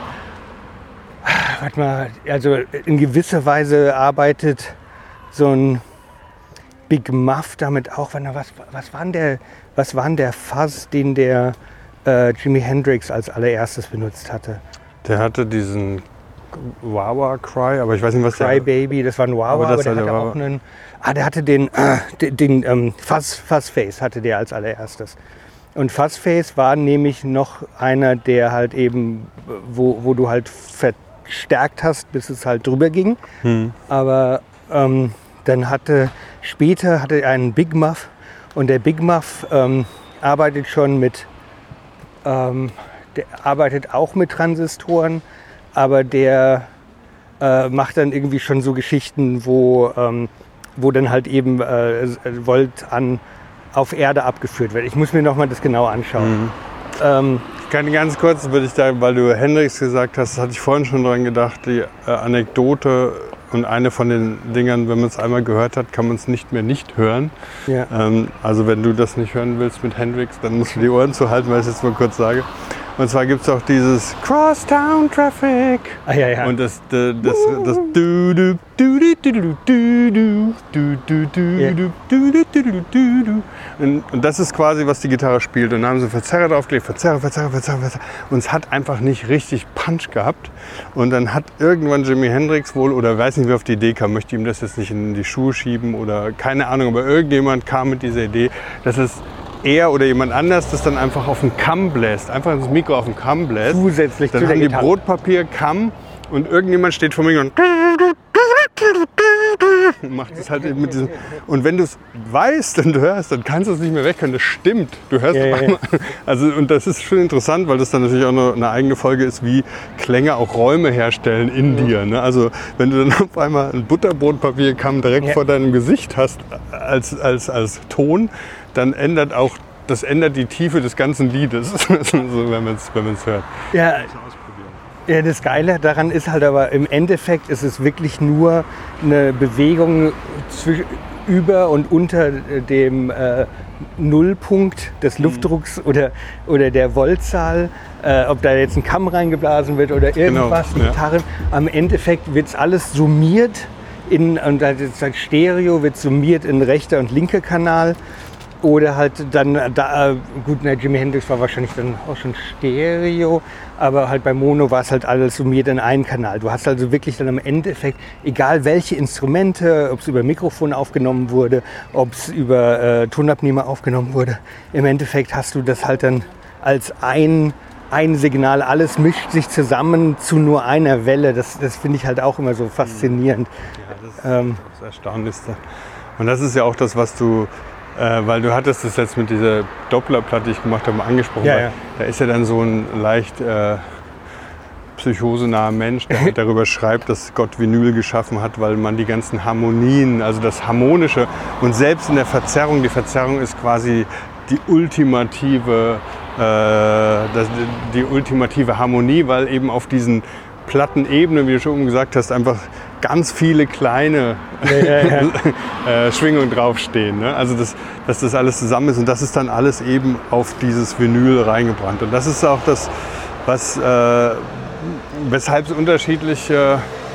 warte mal, also in gewisser Weise arbeitet so ein Big Muff damit auch, wenn er was, was war denn der, was war denn der Fuzz, den der äh, Jimi Hendrix als allererstes benutzt hatte? Der hatte diesen Wawa Cry, aber ich weiß nicht, was Cry der... Baby, das war ein Wawa, Aber aber, das der war hatte der auch Wawa. einen... Ah, der hatte den, äh, den, den ähm, Fuzz, Fuzzface hatte der als allererstes. Und Fuzzface war nämlich noch einer, der halt eben, wo, wo du halt verstärkt hast, bis es halt drüber ging. Hm. Aber ähm, dann hatte, später hatte er einen Big Muff und der Big Muff ähm, arbeitet schon mit, ähm, der arbeitet auch mit Transistoren, aber der äh, macht dann irgendwie schon so Geschichten, wo, ähm, wo dann halt eben äh, Volt an auf Erde abgeführt wird. Ich muss mir nochmal das genau anschauen. Mhm. Ähm, Ich kann ganz kurz, würde ich da, weil du Hendrix gesagt hast, das hatte ich vorhin schon dran gedacht, die äh, Anekdote und eine von den Dingern, wenn man es einmal gehört hat, kann man es nicht mehr nicht hören. ja. Ähm, also wenn du das nicht hören willst mit Hendrix, dann musst du die Ohren zuhalten, weil ich es jetzt mal kurz sage. Und zwar gibt es auch dieses Crosstown Traffic. Ah, ja, ja. Und das, das, das, das du, du, du, du, du, du, du, du, du, du, Ja. du, du, du, du, du, du. Und, und das ist quasi, was die Gitarre spielt. Und dann haben sie Verzerrer draufgelegt, Verzerrer, Verzerrer, Verzerrer, Verzerrer. Und es hat einfach nicht richtig Punch gehabt. Und dann hat irgendwann Jimi Hendrix wohl, oder weiß nicht, wer auf die Idee kam, möchte ihm das jetzt nicht in die Schuhe schieben oder keine Ahnung, aber irgendjemand kam mit dieser Idee, dass es er oder jemand anders das dann einfach auf den Kamm bläst, einfach ins Mikro auf den Kamm bläst. Zusätzlich Dann zu der haben die Gitarre. Brotpapier, Kamm und irgendjemand steht vor mir und macht das halt eben mit diesem. Und wenn du es weißt und du hörst, dann kannst du es nicht mehr wegkönnen. Das stimmt. Du hörst Ja, ja, ja. einmal. Also, und das ist schon interessant, weil das dann natürlich auch eine, eine eigene Folge ist, wie Klänge auch Räume herstellen in dir. Ne? Also wenn du dann auf einmal ein Butterbrotpapierkamm direkt Ja. vor deinem Gesicht hast als, als, als Ton, dann ändert auch, das ändert die Tiefe des ganzen Liedes, so, wenn man es wenn man's hört. Ja, ja, das Geile daran ist halt aber, im Endeffekt ist es wirklich nur eine Bewegung zwisch- über und unter dem äh, Nullpunkt des Luftdrucks oder, oder der Voltzahl, äh, ob da jetzt ein Kamm reingeblasen wird oder irgendwas, Genau, ja. Gitarren. Am Endeffekt wird es alles summiert in, und das ist halt Stereo, wird summiert in rechter und linker Kanal. Oder halt dann, da, gut, na, Jimi Hendrix war wahrscheinlich dann auch schon Stereo, aber halt bei Mono war es halt alles summiert in einen Kanal. Du hast also wirklich dann im Endeffekt, egal welche Instrumente, ob es über Mikrofon aufgenommen wurde, ob es über äh, Tonabnehmer aufgenommen wurde, im Endeffekt hast du das halt dann als ein, ein Signal, alles mischt sich zusammen zu nur einer Welle. Das, das finde ich halt auch immer so faszinierend. Ja, das ist Ähm, das Erstaunlichste. Und das ist ja auch das, was du, äh, weil du hattest das jetzt mit dieser Dopplerplatte, die ich gemacht habe, angesprochen. Ja, weil ja. Da ist ja dann so ein leicht äh, psychosenaher Mensch, der halt darüber schreibt, dass Gott Vinyl geschaffen hat, weil man die ganzen Harmonien, also das Harmonische und selbst in der Verzerrung, die Verzerrung ist quasi die ultimative, äh, das, die ultimative Harmonie, weil eben auf diesen Plattenebenen, wie du schon gesagt hast, einfach ganz viele kleine Ja, ja, ja. äh, Schwingungen draufstehen. Ne? Also dass, dass das alles zusammen ist und das ist dann alles eben auf dieses Vinyl reingebrannt. Und das ist auch das, was, äh, weshalb es unterschiedlich, äh,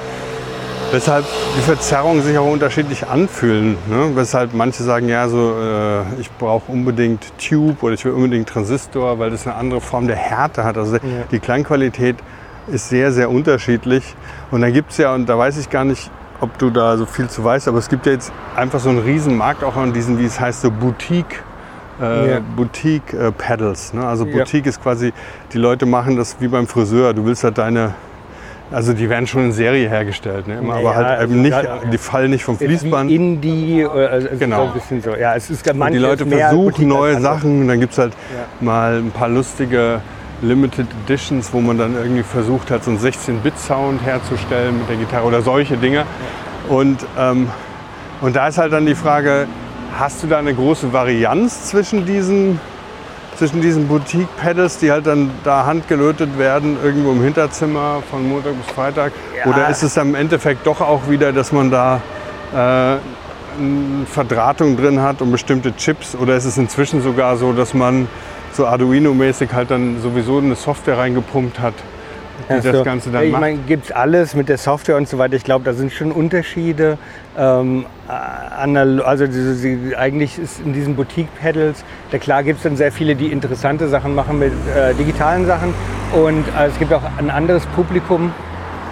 weshalb die Verzerrungen sich auch unterschiedlich anfühlen. Ne? Weshalb manche sagen, ja, so, äh, ich brauche unbedingt Tube oder ich will unbedingt Transistor, weil das eine andere Form der Härte hat. Also Ja. die Klangqualität ist sehr, sehr unterschiedlich. Und da gibt es ja, und da weiß ich gar nicht, ob du da so viel zu weißt, aber es gibt ja jetzt einfach so einen riesen Markt auch an diesen, wie es heißt, so Boutique, äh, Ja. Boutique äh, Pedals. Ne? Also Ja. Boutique ist quasi, die Leute machen das wie beim Friseur. Du willst halt deine, also die werden schon in Serie hergestellt, ne? Immer, Ja, aber halt also eben nicht, gerade- die fallen nicht vom Jetzt Fließband. wie Indie, oder also es Genau. ist so ein bisschen so. Ja, es ist Und manches die Leute mehr versuchen Boutique als neue andere. Sachen und dann gibt es halt Ja. mal ein paar lustige Limited Editions, wo man dann irgendwie versucht hat, so einen sechzehn-Bit-Sound herzustellen mit der Gitarre oder solche Dinge. Und, ähm, und da ist halt dann die Frage, hast du da eine große Varianz zwischen diesen, zwischen diesen Boutique-Pedals, die halt dann da handgelötet werden, irgendwo im Hinterzimmer von Montag bis Freitag? Ja. Oder ist es dann im Endeffekt doch auch wieder, dass man da äh, eine Verdrahtung drin hat und bestimmte Chips? Oder ist es inzwischen sogar so, dass man so Arduino-mäßig halt dann sowieso eine Software reingepumpt hat, die Ach das so. Ganze dann ich macht? meine, gibt es alles mit der Software und so weiter. Ich glaube, da sind schon Unterschiede. Ähm, anal- also diese, die, eigentlich ist in diesen Boutique-Pedals, da klar gibt es dann sehr viele, die interessante Sachen machen mit äh, digitalen Sachen. Und äh, es gibt auch ein anderes Publikum,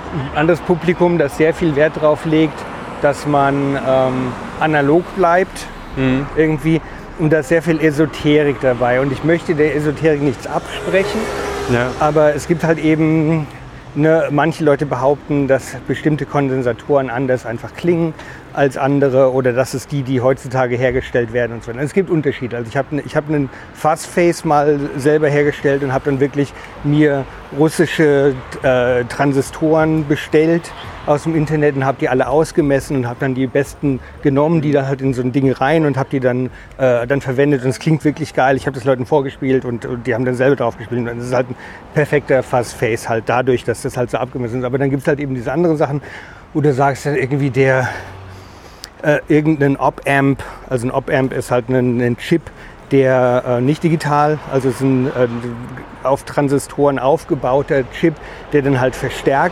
ein anderes Publikum, das sehr viel Wert darauf legt, dass man ähm, analog bleibt mhm. irgendwie. Und da ist sehr viel Esoterik dabei. Und ich möchte der Esoterik nichts absprechen. Ja. Aber es gibt halt eben, ne, manche Leute behaupten, dass bestimmte Kondensatoren anders einfach klingen als andere oder dass es die, die heutzutage hergestellt werden und so weiter. Es gibt Unterschiede. Also ich habe ich hab einen Fuzzface mal selber hergestellt und habe dann wirklich mir russische äh, Transistoren bestellt aus dem Internet und habe die alle ausgemessen und habe dann die besten genommen, die da halt in so ein Ding rein und habe die dann, äh, dann verwendet und es klingt wirklich geil. Ich habe das Leuten vorgespielt und, und die haben dann selber drauf gespielt und es ist halt ein perfekter Fuzzface halt dadurch, dass das halt so abgemessen ist. Aber dann gibt es halt eben diese anderen Sachen, wo du sagst, irgendwie der äh, irgendein Op-Amp, also ein Op-Amp ist halt ein, ein Chip, der äh, nicht digital, also es ist ein äh, auf Transistoren aufgebauter Chip, der dann halt verstärkt.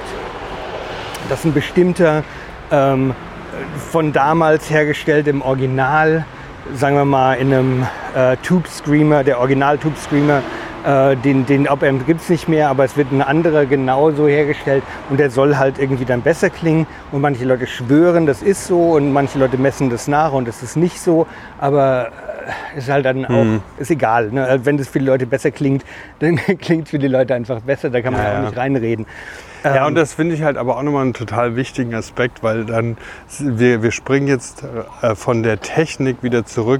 Das ist ein bestimmter, ähm, von damals hergestellt im Original, sagen wir mal in einem äh, Tube Screamer, der Original Tube Screamer, äh, den, den Op-Amp gibt es nicht mehr, aber es wird ein anderer genauso hergestellt und der soll halt irgendwie dann besser klingen und manche Leute schwören, das ist so und manche Leute messen das nach und das ist nicht so, aber äh, ist halt dann auch, mhm. ist egal, ne? Wenn das für die Leute besser klingt, dann klingt es für die Leute einfach besser, da kann man ja, auch ja. nicht reinreden. Ja, und das finde ich halt aber auch nochmal einen total wichtigen Aspekt, weil dann, wir, wir springen jetzt äh, von der Technik wieder zurück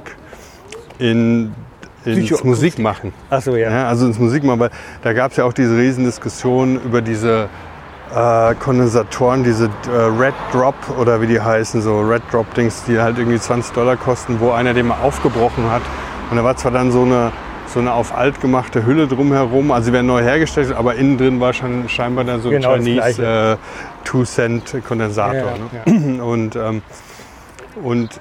in, ins Musikmachen. Ach so, ja. ja. Also ins Musikmachen, weil da gab es ja auch diese Riesendiskussion über diese äh, Kondensatoren, diese äh, Red Drop oder wie die heißen, so Red Drop Dings, die halt irgendwie zwanzig Dollar kosten, wo einer den mal aufgebrochen hat. Und da war zwar dann so eine so eine auf alt gemachte Hülle drumherum. Also sie werden neu hergestellt, aber innen drin war schon scheinbar dann so ein genau Chinese äh, two Cent Kondensator. Ja, ne? ja. Und, ähm, und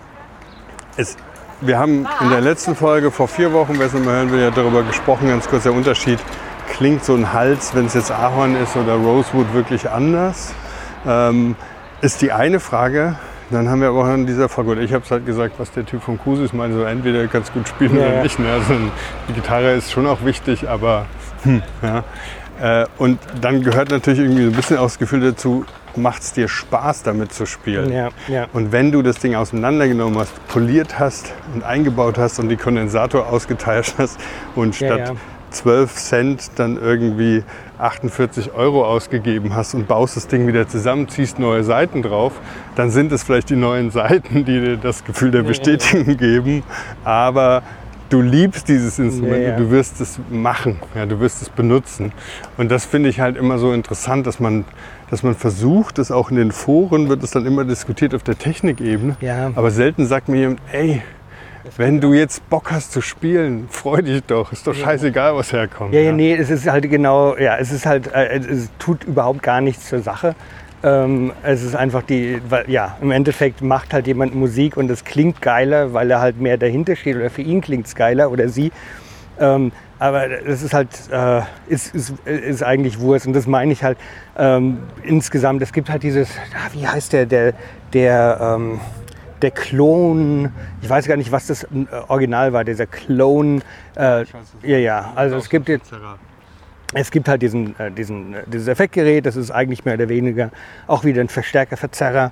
es, wir haben in der letzten Folge vor vier Wochen, wer es nochmal hören will, ja darüber gesprochen, ganz kurz der Unterschied. Klingt so ein Hals, wenn es jetzt Ahorn ist oder Rosewood, wirklich anders? Ähm, ist die eine Frage. Dann haben wir aber auch in dieser Folge, ich habe es halt gesagt, was der Typ von Kusis meinte, so entweder kannst du gut spielen ja, oder nicht. Ne? Also die Gitarre ist schon auch wichtig, aber hm, ja. Äh, und dann gehört natürlich irgendwie ein bisschen auch das Gefühl dazu, macht es dir Spaß damit zu spielen. Ja, ja. Und wenn du das Ding auseinandergenommen hast, poliert hast und eingebaut hast und die Kondensator ausgeteilt hast und statt ja, ja. zwölf Cent dann irgendwie achtundvierzig Euro ausgegeben hast und baust das Ding wieder zusammen, ziehst neue Seiten drauf, dann sind es vielleicht die neuen Seiten, die dir das Gefühl der Bestätigung geben, aber du liebst dieses Instrument ja, ja. und du wirst es machen, ja, du wirst es benutzen. Und das finde ich halt immer so interessant, dass man, dass man versucht, das auch in den Foren wird es dann immer diskutiert auf der Technikebene, ja. aber selten sagt mir jemand, ey, wenn du jetzt Bock hast zu spielen, freu dich doch. Ist doch scheißegal, was herkommt. Ja, ja, nee, es ist halt genau, ja, es ist halt, äh, es tut überhaupt gar nichts zur Sache. Ähm, es ist einfach die, weil, ja, im Endeffekt macht halt jemand Musik und es klingt geiler, weil er halt mehr dahinter steht oder für ihn klingt es geiler oder sie. Ähm, aber es ist halt, äh, ist, ist, ist eigentlich Wurst und das meine ich halt ähm, insgesamt. Es gibt halt dieses, ah, wie heißt der, der, der, ähm, der Klon, ich weiß gar nicht, was das Original war, dieser Klon. Äh, ja, ja, also es gibt jetzt, es gibt halt diesen, äh, diesen, äh, dieses Effektgerät, das ist eigentlich mehr oder weniger auch wieder ein Verstärker-Verzerrer,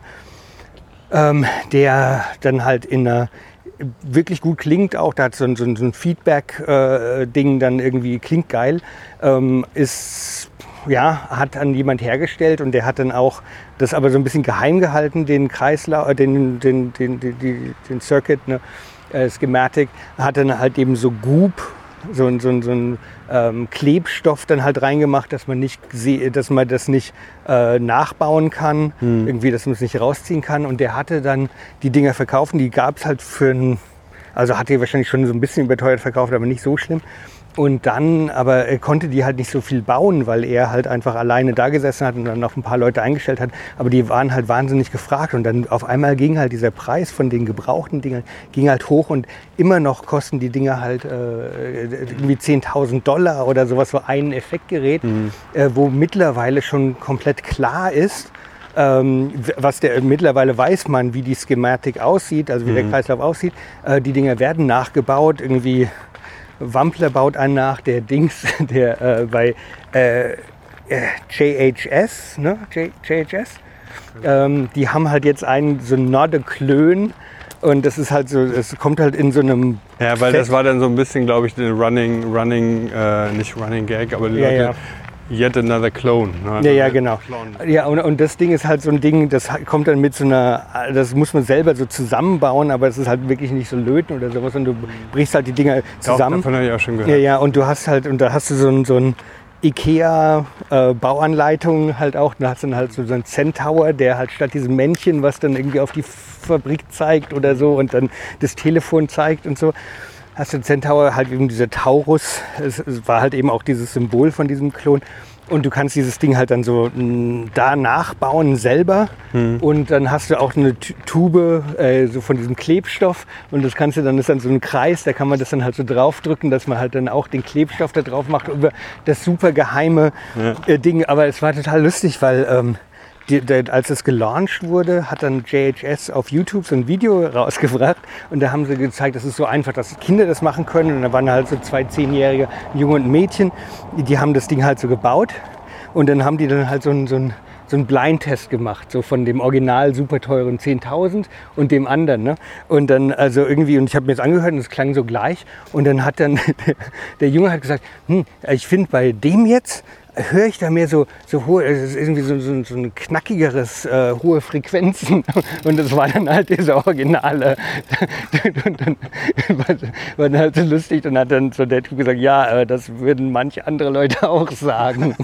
ähm, der dann halt in einer wirklich gut klingt auch, da hat so ein, so ein Feedback-Ding äh, dann irgendwie, klingt geil, ähm, ist, ja, hat dann jemand hergestellt und der hat dann auch das aber so ein bisschen geheim gehalten, den Kreislauf, äh, den, den, den, den, den Circuit, ne, äh, Schematic, hat dann halt eben so Goop, so, so, so ein ähm, Klebstoff dann halt reingemacht, dass man nicht, dass man das nicht äh, nachbauen kann, hm. irgendwie, dass man es nicht rausziehen kann. Und der hatte dann die Dinger verkauft, die gab es halt für ein, also hat die wahrscheinlich schon so ein bisschen überteuert verkauft, aber nicht so schlimm. Und dann, aber er konnte die halt nicht so viel bauen, weil er halt einfach alleine da gesessen hat und dann noch ein paar Leute eingestellt hat. Aber die waren halt wahnsinnig gefragt und dann auf einmal ging halt dieser Preis von den gebrauchten Dingern ging halt hoch und immer noch kosten die Dinger halt äh, irgendwie zehntausend Dollar oder sowas für ein Effektgerät, mhm. äh, wo mittlerweile schon komplett klar ist, ähm, was der, mittlerweile weiß man, wie die Schematik aussieht, also wie mhm. der Kreislauf aussieht. Äh, die Dinger werden nachgebaut, irgendwie Wampler baut einen nach, der Dings, der äh, bei, äh, äh, J H S, ne? J, J H S. Ähm, die haben halt jetzt einen so Nordeklön. Und das ist halt so, es kommt halt in so einem. Ja, weil Set. das war dann so ein bisschen, glaube ich, eine Running, Running, äh, nicht Running Gag, aber die Ja, Leute, ja. yet another clone. Ne? Ja, ja, genau. Clone. Ja, und, und das Ding ist halt so ein Ding, das kommt dann mit so einer, das muss man selber so zusammenbauen, aber es ist halt wirklich nicht so löten oder sowas und du brichst halt die Dinger zusammen. Doch, davon habe ich auch schon gehört. Ja, ja, und du hast halt, und da hast du so ein, so ein Ikea-Bauanleitung äh, halt auch. Da hast du dann halt so einen Centaur, der halt statt diesem Männchen, was dann irgendwie auf die Fabrik zeigt oder so und dann das Telefon zeigt und so, hast du Centaur halt eben dieser Taurus. Es, es war halt eben auch dieses Symbol von diesem Klon. Und du kannst dieses Ding halt dann so mh, da nachbauen selber. Hm. Und dann hast du auch eine T- Tube äh, so von diesem Klebstoff. Und das kannst du dann, das ist dann so ein Kreis, da kann man das dann halt so draufdrücken, dass man halt dann auch den Klebstoff da drauf macht über das super geheime ja. äh, Ding. Aber es war total lustig, weil ähm, die, die, als es gelauncht wurde, hat dann J H S auf YouTube so ein Video rausgebracht. Und da haben sie gezeigt, das ist so einfach, dass Kinder das machen können. Und da waren halt so zwei Zehnjährige, ein Junge und ein Mädchen, die, die haben das Ding halt so gebaut. Und dann haben die dann halt so einen so so ein Blindtest gemacht, so von dem original super teuren zehntausend und dem anderen. Ne? Und dann also irgendwie, und ich habe mir das angehört und es klang so gleich. Und dann hat dann der, der Junge hat gesagt, hm, ich finde bei dem jetzt, höre ich da mehr so, so hohe, es ist irgendwie so, so, so ein knackigeres, äh, hohe Frequenzen. Und das war dann halt diese Originale. Und dann war dann halt so lustig. Dann hat dann so der Typ gesagt, ja, äh, das würden manche andere Leute auch sagen.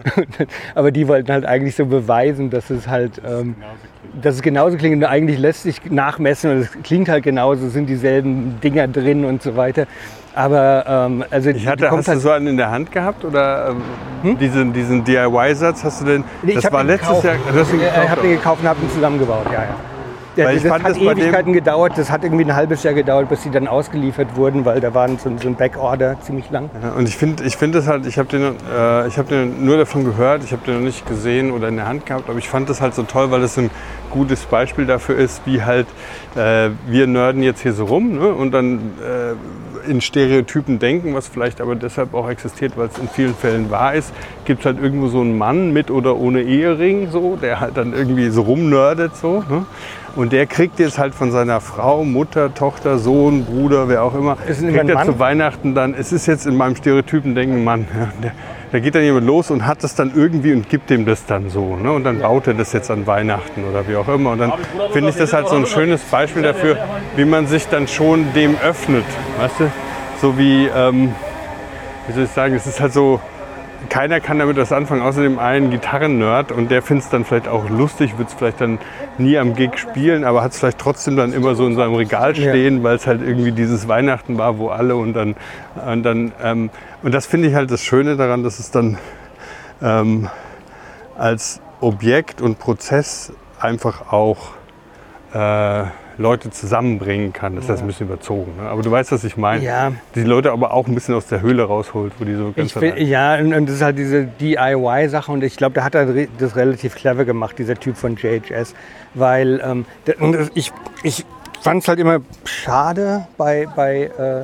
Aber die wollten halt eigentlich so beweisen, dass es halt, ähm, dass es genauso klingt. Und eigentlich lässt sich nachmessen und es klingt halt genauso, es sind dieselben Dinger drin und so weiter. Aber ähm, also ich hatte, hast halt du so einen in der Hand gehabt oder ähm, hm? diesen, diesen D I Y-Satz hast du denn? Nee, das war letztes gekauft. Jahr. Du hast ihn gekauft, ich habe den gekauft und habe ihn zusammengebaut. Ja, ja. Ja, weil das ich fand hat das bei Ewigkeiten dem gedauert. Das hat irgendwie ein halbes Jahr gedauert, bis die dann ausgeliefert wurden, weil da waren so, so ein Backorder ziemlich lang. Ja, und ich finde, ich finde das halt. Ich habe den, äh, ich habe den nur davon gehört. Ich habe den noch nicht gesehen oder in der Hand gehabt. Aber ich fand das halt so toll, weil das ein gutes Beispiel dafür ist, wie halt äh, wir nerden jetzt hier so rum, ne? Und dann äh, in Stereotypen denken, was vielleicht aber deshalb auch existiert, weil es in vielen Fällen wahr ist. Gibt es halt irgendwo so einen Mann mit oder ohne Ehering, so, der halt dann irgendwie so rumnerdet, so. Ne? Und der kriegt jetzt halt von seiner Frau, Mutter, Tochter, Sohn, Bruder, wer auch immer, ist kriegt er zu Weihnachten dann, es ist jetzt in meinem Stereotypen denken, Mann, ja, der, da geht dann jemand los und hat das dann irgendwie und gibt dem das dann so. Ne? Und dann baut er das jetzt an Weihnachten oder wie auch immer. Und dann finde ich das halt so ein schönes Beispiel dafür, wie man sich dann schon dem öffnet. Weißt du? So wie, ähm, wie soll ich sagen, es ist halt so, keiner kann damit was anfangen, außer dem einen Gitarren-Nerd. Und der findet es dann vielleicht auch lustig, wird es vielleicht dann nie am Gig spielen, aber hat es vielleicht trotzdem dann immer so in seinem Regal stehen, ja. Weil es halt irgendwie dieses Weihnachten war, wo alle und dann... Und, dann, ähm, und das finde ich halt das Schöne daran, dass es dann ähm, als Objekt und Prozess einfach auch äh, Leute zusammenbringen kann. Das ist ja. ein bisschen überzogen. Ne? Aber du weißt, was ich meine. Ja. Die Leute aber auch ein bisschen aus der Höhle rausholt, wo die so ganz... Ich find, ja, und, und das ist halt diese D I Y-Sache und ich glaube, der hat das relativ clever gemacht, dieser Typ von J H S. Weil ähm, der, und ich, ich fand es halt immer schade bei, bei, äh,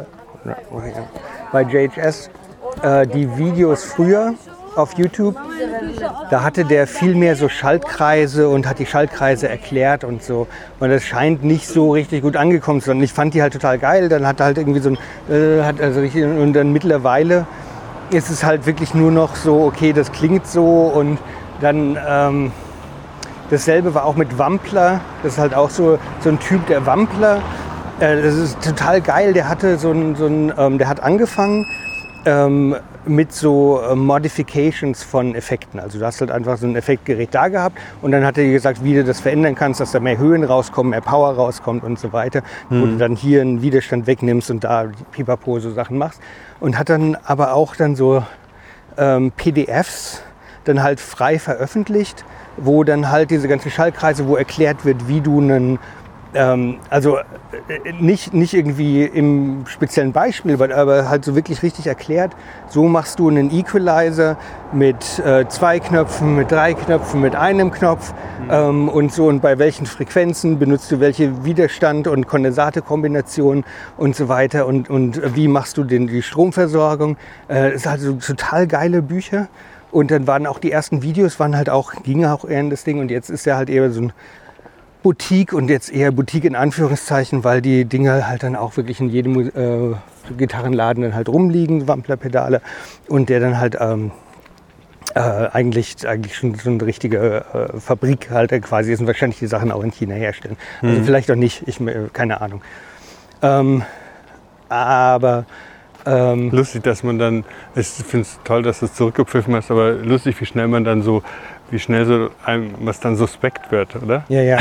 bei J H S, äh, die Videos früher auf YouTube, da hatte der viel mehr so Schaltkreise und hat die Schaltkreise erklärt und so. Und das scheint nicht so richtig gut angekommen zu sein. Ich fand die halt total geil. Dann hat er halt irgendwie so ein, äh, hat also richtig, und dann mittlerweile ist es halt wirklich nur noch so, okay, das klingt so und dann ähm, dasselbe war auch mit Wampler. Das ist halt auch so, so ein Typ, der Wampler. Äh, das ist total geil. Der hatte so ein, so ein ähm, der hat angefangen ähm, mit so äh, Modifications von Effekten. Also du hast halt einfach so ein Effektgerät da gehabt und dann hat er dir gesagt, wie du das verändern kannst, dass da mehr Höhen rauskommen, mehr Power rauskommt und so weiter. Mhm. Wo du dann hier einen Widerstand wegnimmst und da pipapo so Sachen machst. Und hat dann aber auch dann so ähm, P D Fs dann halt frei veröffentlicht, wo dann halt diese ganzen Schallkreise, wo erklärt wird, wie du einen Ähm, also nicht, nicht irgendwie im speziellen Beispiel, aber halt so wirklich richtig erklärt, so machst du einen Equalizer mit äh, zwei Knöpfen, mit drei Knöpfen, mit einem Knopf mhm. ähm, und so und bei welchen Frequenzen benutzt du welche Widerstand- und Kondensate-Kombinationen und so weiter und, und wie machst du denn die Stromversorgung. Äh, das sind also total geile Bücher. Und dann waren auch die ersten Videos, waren halt auch, ging auch eher in das Ding. Und jetzt ist er halt eher so ein Boutique und jetzt eher Boutique in Anführungszeichen, weil die Dinger halt dann auch wirklich in jedem äh, Gitarrenladen dann halt rumliegen, Wampler-Pedale. Und der dann halt ähm, äh, eigentlich, eigentlich schon so eine richtige äh, Fabrik halt quasi ist und wahrscheinlich die Sachen auch in China herstellen. Also Mhm. vielleicht auch nicht, ich, keine Ahnung. Ähm, aber ähm, Lustig, dass man dann, ich finde es toll, dass du es zurückgepfiffen hast, aber lustig, wie schnell man dann so, wie schnell so einem was dann suspekt wird, oder? ja, ja.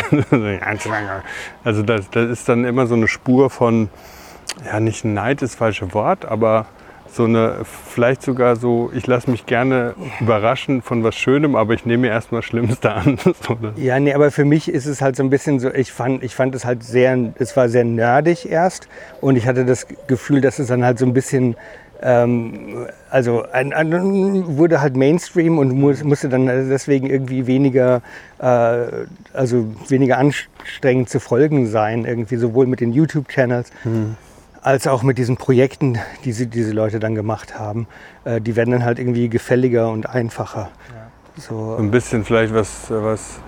Also das, das ist dann immer so eine Spur von, ja nicht Neid ist das falsche Wort, aber so eine, vielleicht sogar so, ich lasse mich gerne überraschen von was Schönem, aber ich nehme mir erstmal das Schlimmste an. So, Ja, nee, aber für mich ist es halt so ein bisschen so, ich fand, ich fand es halt sehr, es war sehr nerdig erst und ich hatte das Gefühl, dass es dann halt so ein bisschen, ähm, also ein, ein, wurde halt Mainstream und muss, musste dann deswegen irgendwie weniger, äh, also weniger anstrengend zu folgen sein, irgendwie sowohl mit den YouTube-Channels. Hm. als auch mit diesen Projekten, die sie, diese Leute dann gemacht haben. Äh, die werden dann halt irgendwie gefälliger und einfacher. Ja. So, ein bisschen vielleicht was, was,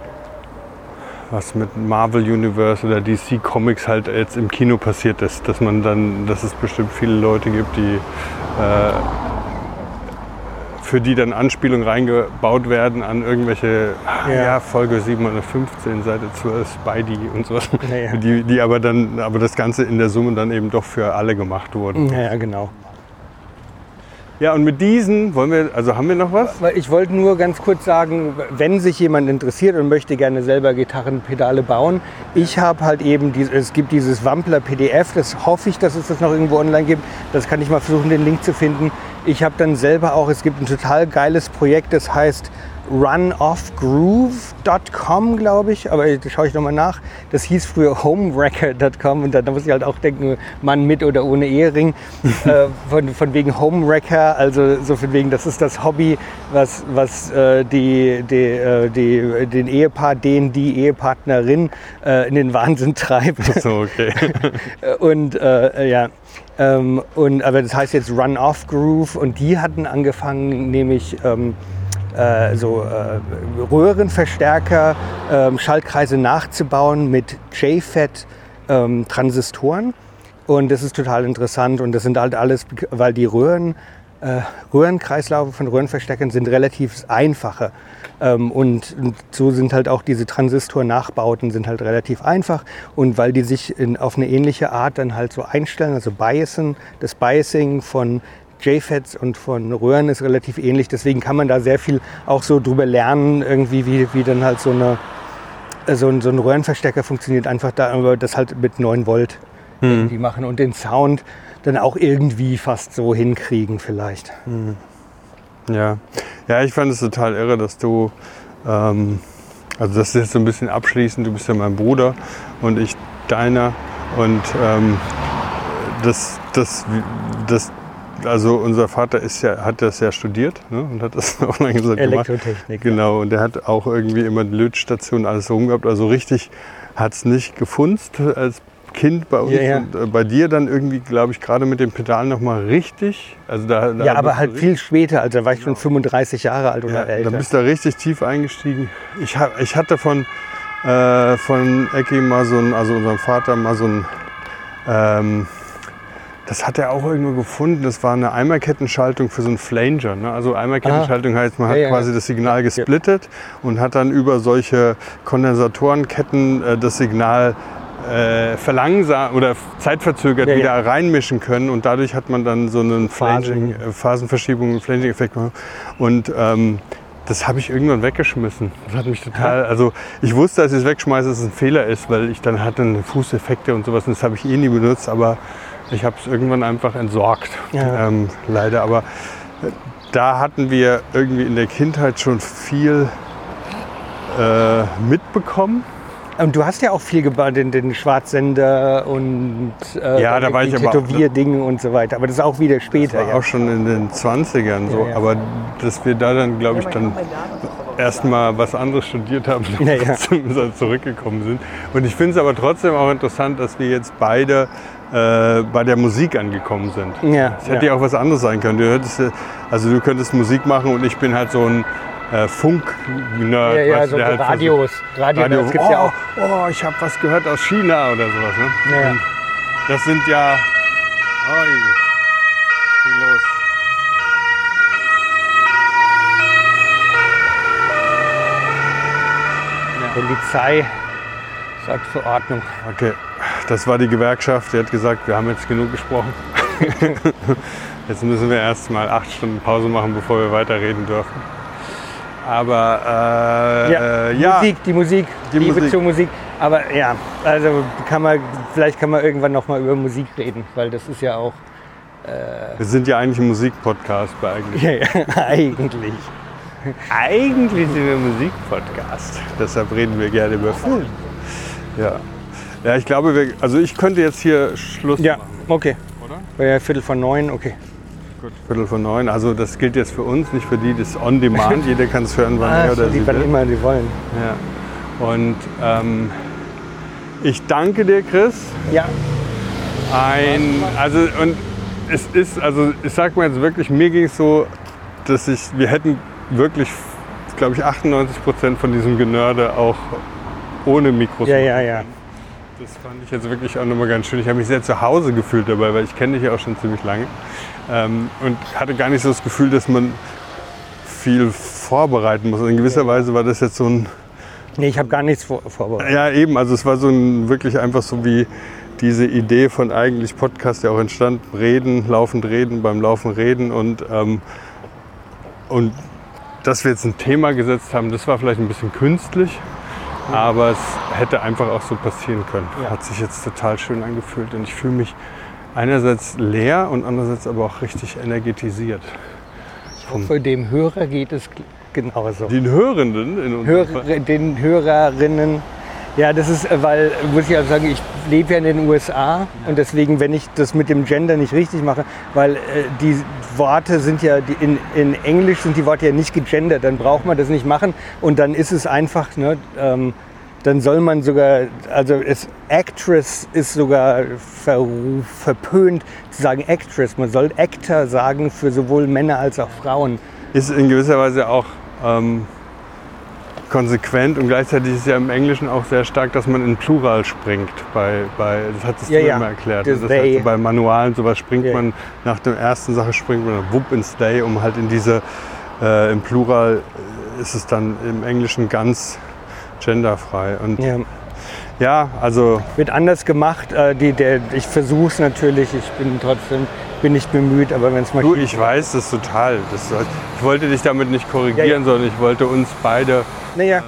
was mit Marvel Universe oder D C Comics halt jetzt im Kino passiert ist, dass man dann, dass es bestimmt viele Leute gibt, die äh, für die dann Anspielungen reingebaut werden an irgendwelche, ja, ja Folge siebenhundertfünfzehn, Seite zwölf, Spidey und so, ja, ja. Die, die aber dann, aber das Ganze in der Summe dann eben doch für alle gemacht wurden. Ja, ja, genau. Ja, und mit diesen wollen wir, also haben wir noch was? Ich wollte nur ganz kurz sagen, wenn sich jemand interessiert und möchte gerne selber Gitarrenpedale bauen, ich habe halt eben, dieses, es gibt dieses Wampler P D F, das hoffe ich, dass es das noch irgendwo online gibt, das kann ich mal versuchen, den Link zu finden. Ich habe dann selber auch, es gibt ein total geiles Projekt, das heißt run off groove dot com, glaube ich, aber da schaue ich nochmal nach. Das hieß früher homewrecker dot com und da, da muss ich halt auch denken, Mann mit oder ohne Ehering, äh, von, von wegen Homewrecker, also so von wegen, das ist das Hobby, was, was äh, die, die, äh, die, den Ehepaar, den die Ehepartnerin äh, in den Wahnsinn treibt. So, okay. Und äh, ja, ähm, und, aber das heißt jetzt Run Off Groove und die hatten angefangen, nämlich ähm, äh, so äh, Röhrenverstärker, äh, Schaltkreise nachzubauen mit J FET ähm, Transistoren und das ist total interessant und das sind halt alles, weil die Röhren Äh, Röhrenkreislaufe von Röhrenverstärkern sind relativ einfache ähm, und, und so sind halt auch diese Transistor-Nachbauten sind halt relativ einfach und weil die sich in, auf eine ähnliche Art dann halt so einstellen, also Biasen, das Biasing von J FETs und von Röhren ist relativ ähnlich, deswegen kann man da sehr viel auch so drüber lernen, irgendwie wie, wie dann halt so, eine, so, ein, so ein Röhrenverstärker funktioniert, einfach da, aber das halt mit neun Volt hm. irgendwie machen und den Sound dann auch irgendwie fast so hinkriegen vielleicht. Hm. Ja. Ja, ich fand es total irre, dass du, ähm, also das ist jetzt so ein bisschen abschließend, du bist ja mein Bruder und ich deiner und ähm, das, das, das, also unser Vater ist ja, hat das ja studiert, ne, und hat das auch lange so gemacht. Elektrotechnik. Genau, und der hat auch irgendwie immer die Lötstationen alles rumgehabt, also richtig hat es nicht gefunzt als Kind bei uns, ja, ja. Und äh, bei dir dann irgendwie, glaube ich, gerade mit dem Pedal noch mal richtig. Also da, da ja, aber halt viel später, also da war ich schon fünfunddreißig Jahre alt oder ja, älter. Da bist du da richtig tief eingestiegen. Ich, hab, ich hatte von, äh, von Ecki mal so ein, also unserem Vater mal so ein, ähm, das hat er auch irgendwo gefunden, das war eine Eimerkettenschaltung für so einen Flanger. Ne? Also Eimerkettenschaltung heißt, man hat ja, ja, quasi das Signal gesplittet ja. und hat dann über solche Kondensatorenketten äh, das Signal Äh, verlangsamt oder zeitverzögert ja, wieder ja. reinmischen können und dadurch hat man dann so einen Flanging, äh, Phasenverschiebung, einen Flanging-Effekt gemacht. Und ähm, das habe ich irgendwann weggeschmissen. Das hat mich total, also ich wusste, als ich es wegschmeiße, dass es ein Fehler ist, weil ich dann hatte eine Fußeffekte und sowas und das habe ich eh nie benutzt, aber ich habe es irgendwann einfach entsorgt, ja. ähm, leider. Aber äh, da hatten wir irgendwie in der Kindheit schon viel äh, mitbekommen. Und du hast ja auch viel gebaut, den, den Schwarzsender und äh, Ja, da war ich aber- Tätowierdinge und so weiter. Aber das ist auch wieder später. War Ja. auch schon in den zwanzigern so, Ja, ja. aber dass wir da dann, glaube ich, dann erstmal was anderes studiert haben und Ja, ja. zum- zurückgekommen sind. Und ich finde es aber trotzdem auch interessant, dass wir jetzt beide äh, bei der Musik angekommen sind. Ja, Es hätte ja. ja auch was anderes sein können. Du, hättest, ja- also du könntest Musik machen und ich bin halt so ein äh, Funk-Nerd. Ja, ja, weißt du, so der halt Radios. Radio, Radio, das gibt's oh, ja auch. oh, ich habe was gehört aus China oder sowas. Ne? Ja, ja. Und das sind ja... Oi, viel los. Polizei sagt für Ordnung. Okay, das war die Gewerkschaft. Die hat gesagt, wir haben jetzt genug gesprochen. Jetzt müssen wir erst mal acht Stunden Pause machen, bevor wir weiterreden dürfen. Aber äh, Ja, äh, ja, Musik, die Musik, Die Liebe Musik. zur Musik. Aber ja, also kann man, vielleicht kann man irgendwann noch mal über Musik reden, weil das ist ja auch wir sind ja eigentlich ein Musikpodcast bei eigentlich. ja, ja, eigentlich. Eigentlich sind wir ein Musikpodcast. Deshalb reden wir gerne über Film. Ja, ja, ich glaube, wir, also ich könnte jetzt hier Schluss Ja, machen, okay. oder? War ja Viertel von neun, okay. Gut, Viertel von neun. Also das gilt jetzt für uns, nicht für die, das ist on demand. Jeder kann es hören, wann Ah, er oder so, die sie wann will. immer die wollen. Ja. Und ähm, ich danke dir, Chris. Ja, Ein, also und es ist, also ich sag mal jetzt wirklich, mir ging es so, dass ich, wir hätten wirklich, glaube ich, achtundneunzig Prozent von diesem Genörde auch ohne Mikros. ja, machen ja, ja. können. Das fand ich jetzt wirklich auch nochmal ganz schön. Ich habe mich sehr zu Hause gefühlt dabei, weil ich kenne dich ja auch schon ziemlich lange. Ähm, und hatte gar nicht so das Gefühl, dass man viel vorbereiten muss. In gewisser Weise war das jetzt so ein, Nee, ich habe gar nichts vor, vorbereitet. ja eben, also es war so ein, wirklich einfach so wie diese Idee von eigentlich Podcast ja auch entstand, reden, laufend reden, beim Laufen reden und, ähm, und dass wir jetzt ein Thema gesetzt haben, das war vielleicht ein bisschen künstlich, aber es hätte einfach auch so passieren können. Ja. Hat sich jetzt total schön angefühlt und ich fühle mich einerseits leer und andererseits aber auch richtig energetisiert. Für dem Hörer geht es g- genauso. Den Hörenden in unserem Hörer, Fall. den Hörerinnen. Ja, das ist, äh, weil, muss ich auch sagen, ich lebe ja in den U S A und deswegen, wenn ich das mit dem Gender nicht richtig mache, weil äh, die Worte sind ja, die in, in Englisch sind die Worte ja nicht gegendert, dann braucht man das nicht machen und dann ist es einfach, ne, ähm, dann soll man sogar, also es, Actress ist sogar ver, verpönt zu sagen Actress, man soll Actor sagen für sowohl Männer als auch Frauen. Ist in gewisser Weise auch ähm, konsequent und gleichzeitig ist ja im Englischen auch sehr stark, dass man in Plural springt. Bei, bei, das hattest Ja, du ja. immer erklärt. Das Das they. heißt, so bei Manualen sowas springt Ja. man nach der ersten Sache springt man wupp ins They, um halt in diese äh, im Plural äh, ist es dann im Englischen ganz genderfrei. Und ja, Ja. also Wird anders gemacht. Äh, die, der, ich versuche es natürlich. Ich bin trotzdem bin nicht bemüht, aber wenn es mal du, schief- ich weiß das total. Das, ich wollte dich damit nicht korrigieren, Ja, ja. sondern ich wollte uns beide. Naja.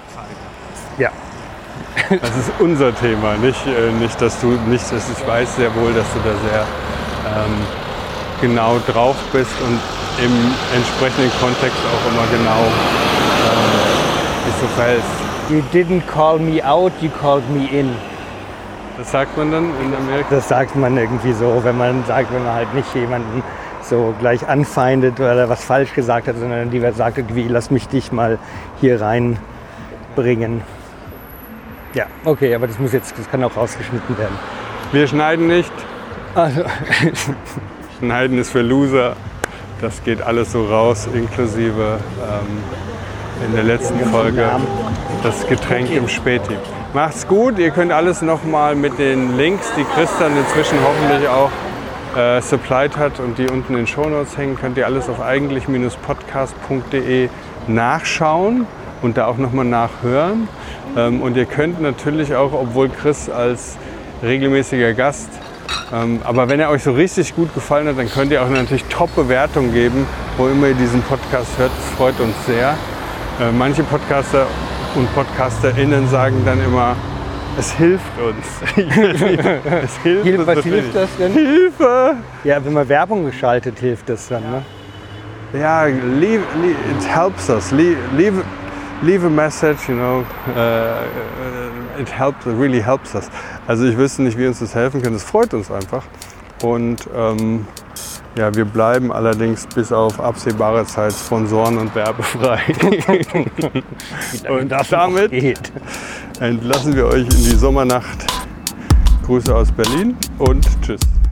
Ja. Das ist unser Thema, nicht, äh, nicht dass du nicht, dass ich weiß sehr wohl, dass du da sehr ähm, genau drauf bist und im entsprechenden Kontext auch immer genau ähm, dich so verhältst. You didn't call me out, you called me in. Das sagt man dann in Amerika. Das sagt man irgendwie so, wenn man sagt, wenn man halt nicht jemanden so gleich anfeindet, weil er was falsch gesagt hat, sondern lieber sagt irgendwie, lass mich dich mal hier reinbringen. Ja, okay, aber das muss jetzt, das kann auch rausgeschnitten werden. Wir schneiden nicht. Also, Schneiden ist für Loser. Das geht alles so raus, inklusive ähm, in der letzten Folge das Getränk im Späti. Macht's gut, ihr könnt alles nochmal mit den Links, die Christian inzwischen hoffentlich auch äh, supplied hat und die unten in den Shownotes hängen, könnt ihr alles auf eigentlich podcast punkt de nachschauen und da auch nochmal nachhören. Ähm, und ihr könnt natürlich auch, obwohl Chris als regelmäßiger Gast, ähm, aber wenn er euch so richtig gut gefallen hat, dann könnt ihr auch natürlich Top-Bewertungen geben, wo immer ihr diesen Podcast hört. Das freut uns sehr. Äh, manche Podcaster und PodcasterInnen sagen dann immer, es hilft uns. Es hilft Hilfe, uns was natürlich. hilft das denn? Hilfe! Ja, wenn man Werbung geschaltet, hilft das dann. Ne? Ja, leave, leave, it helps us. Leave, leave, leave a message, you know, uh, it helps, it really helps us. Also ich wüsste nicht, wie uns das helfen kann, das freut uns einfach. Und ähm, ja, wir bleiben allerdings bis auf absehbare Zeit sponsoren- und werbefrei. Und das damit geht. entlassen wir euch in die Sommernacht. Grüße aus Berlin und tschüss.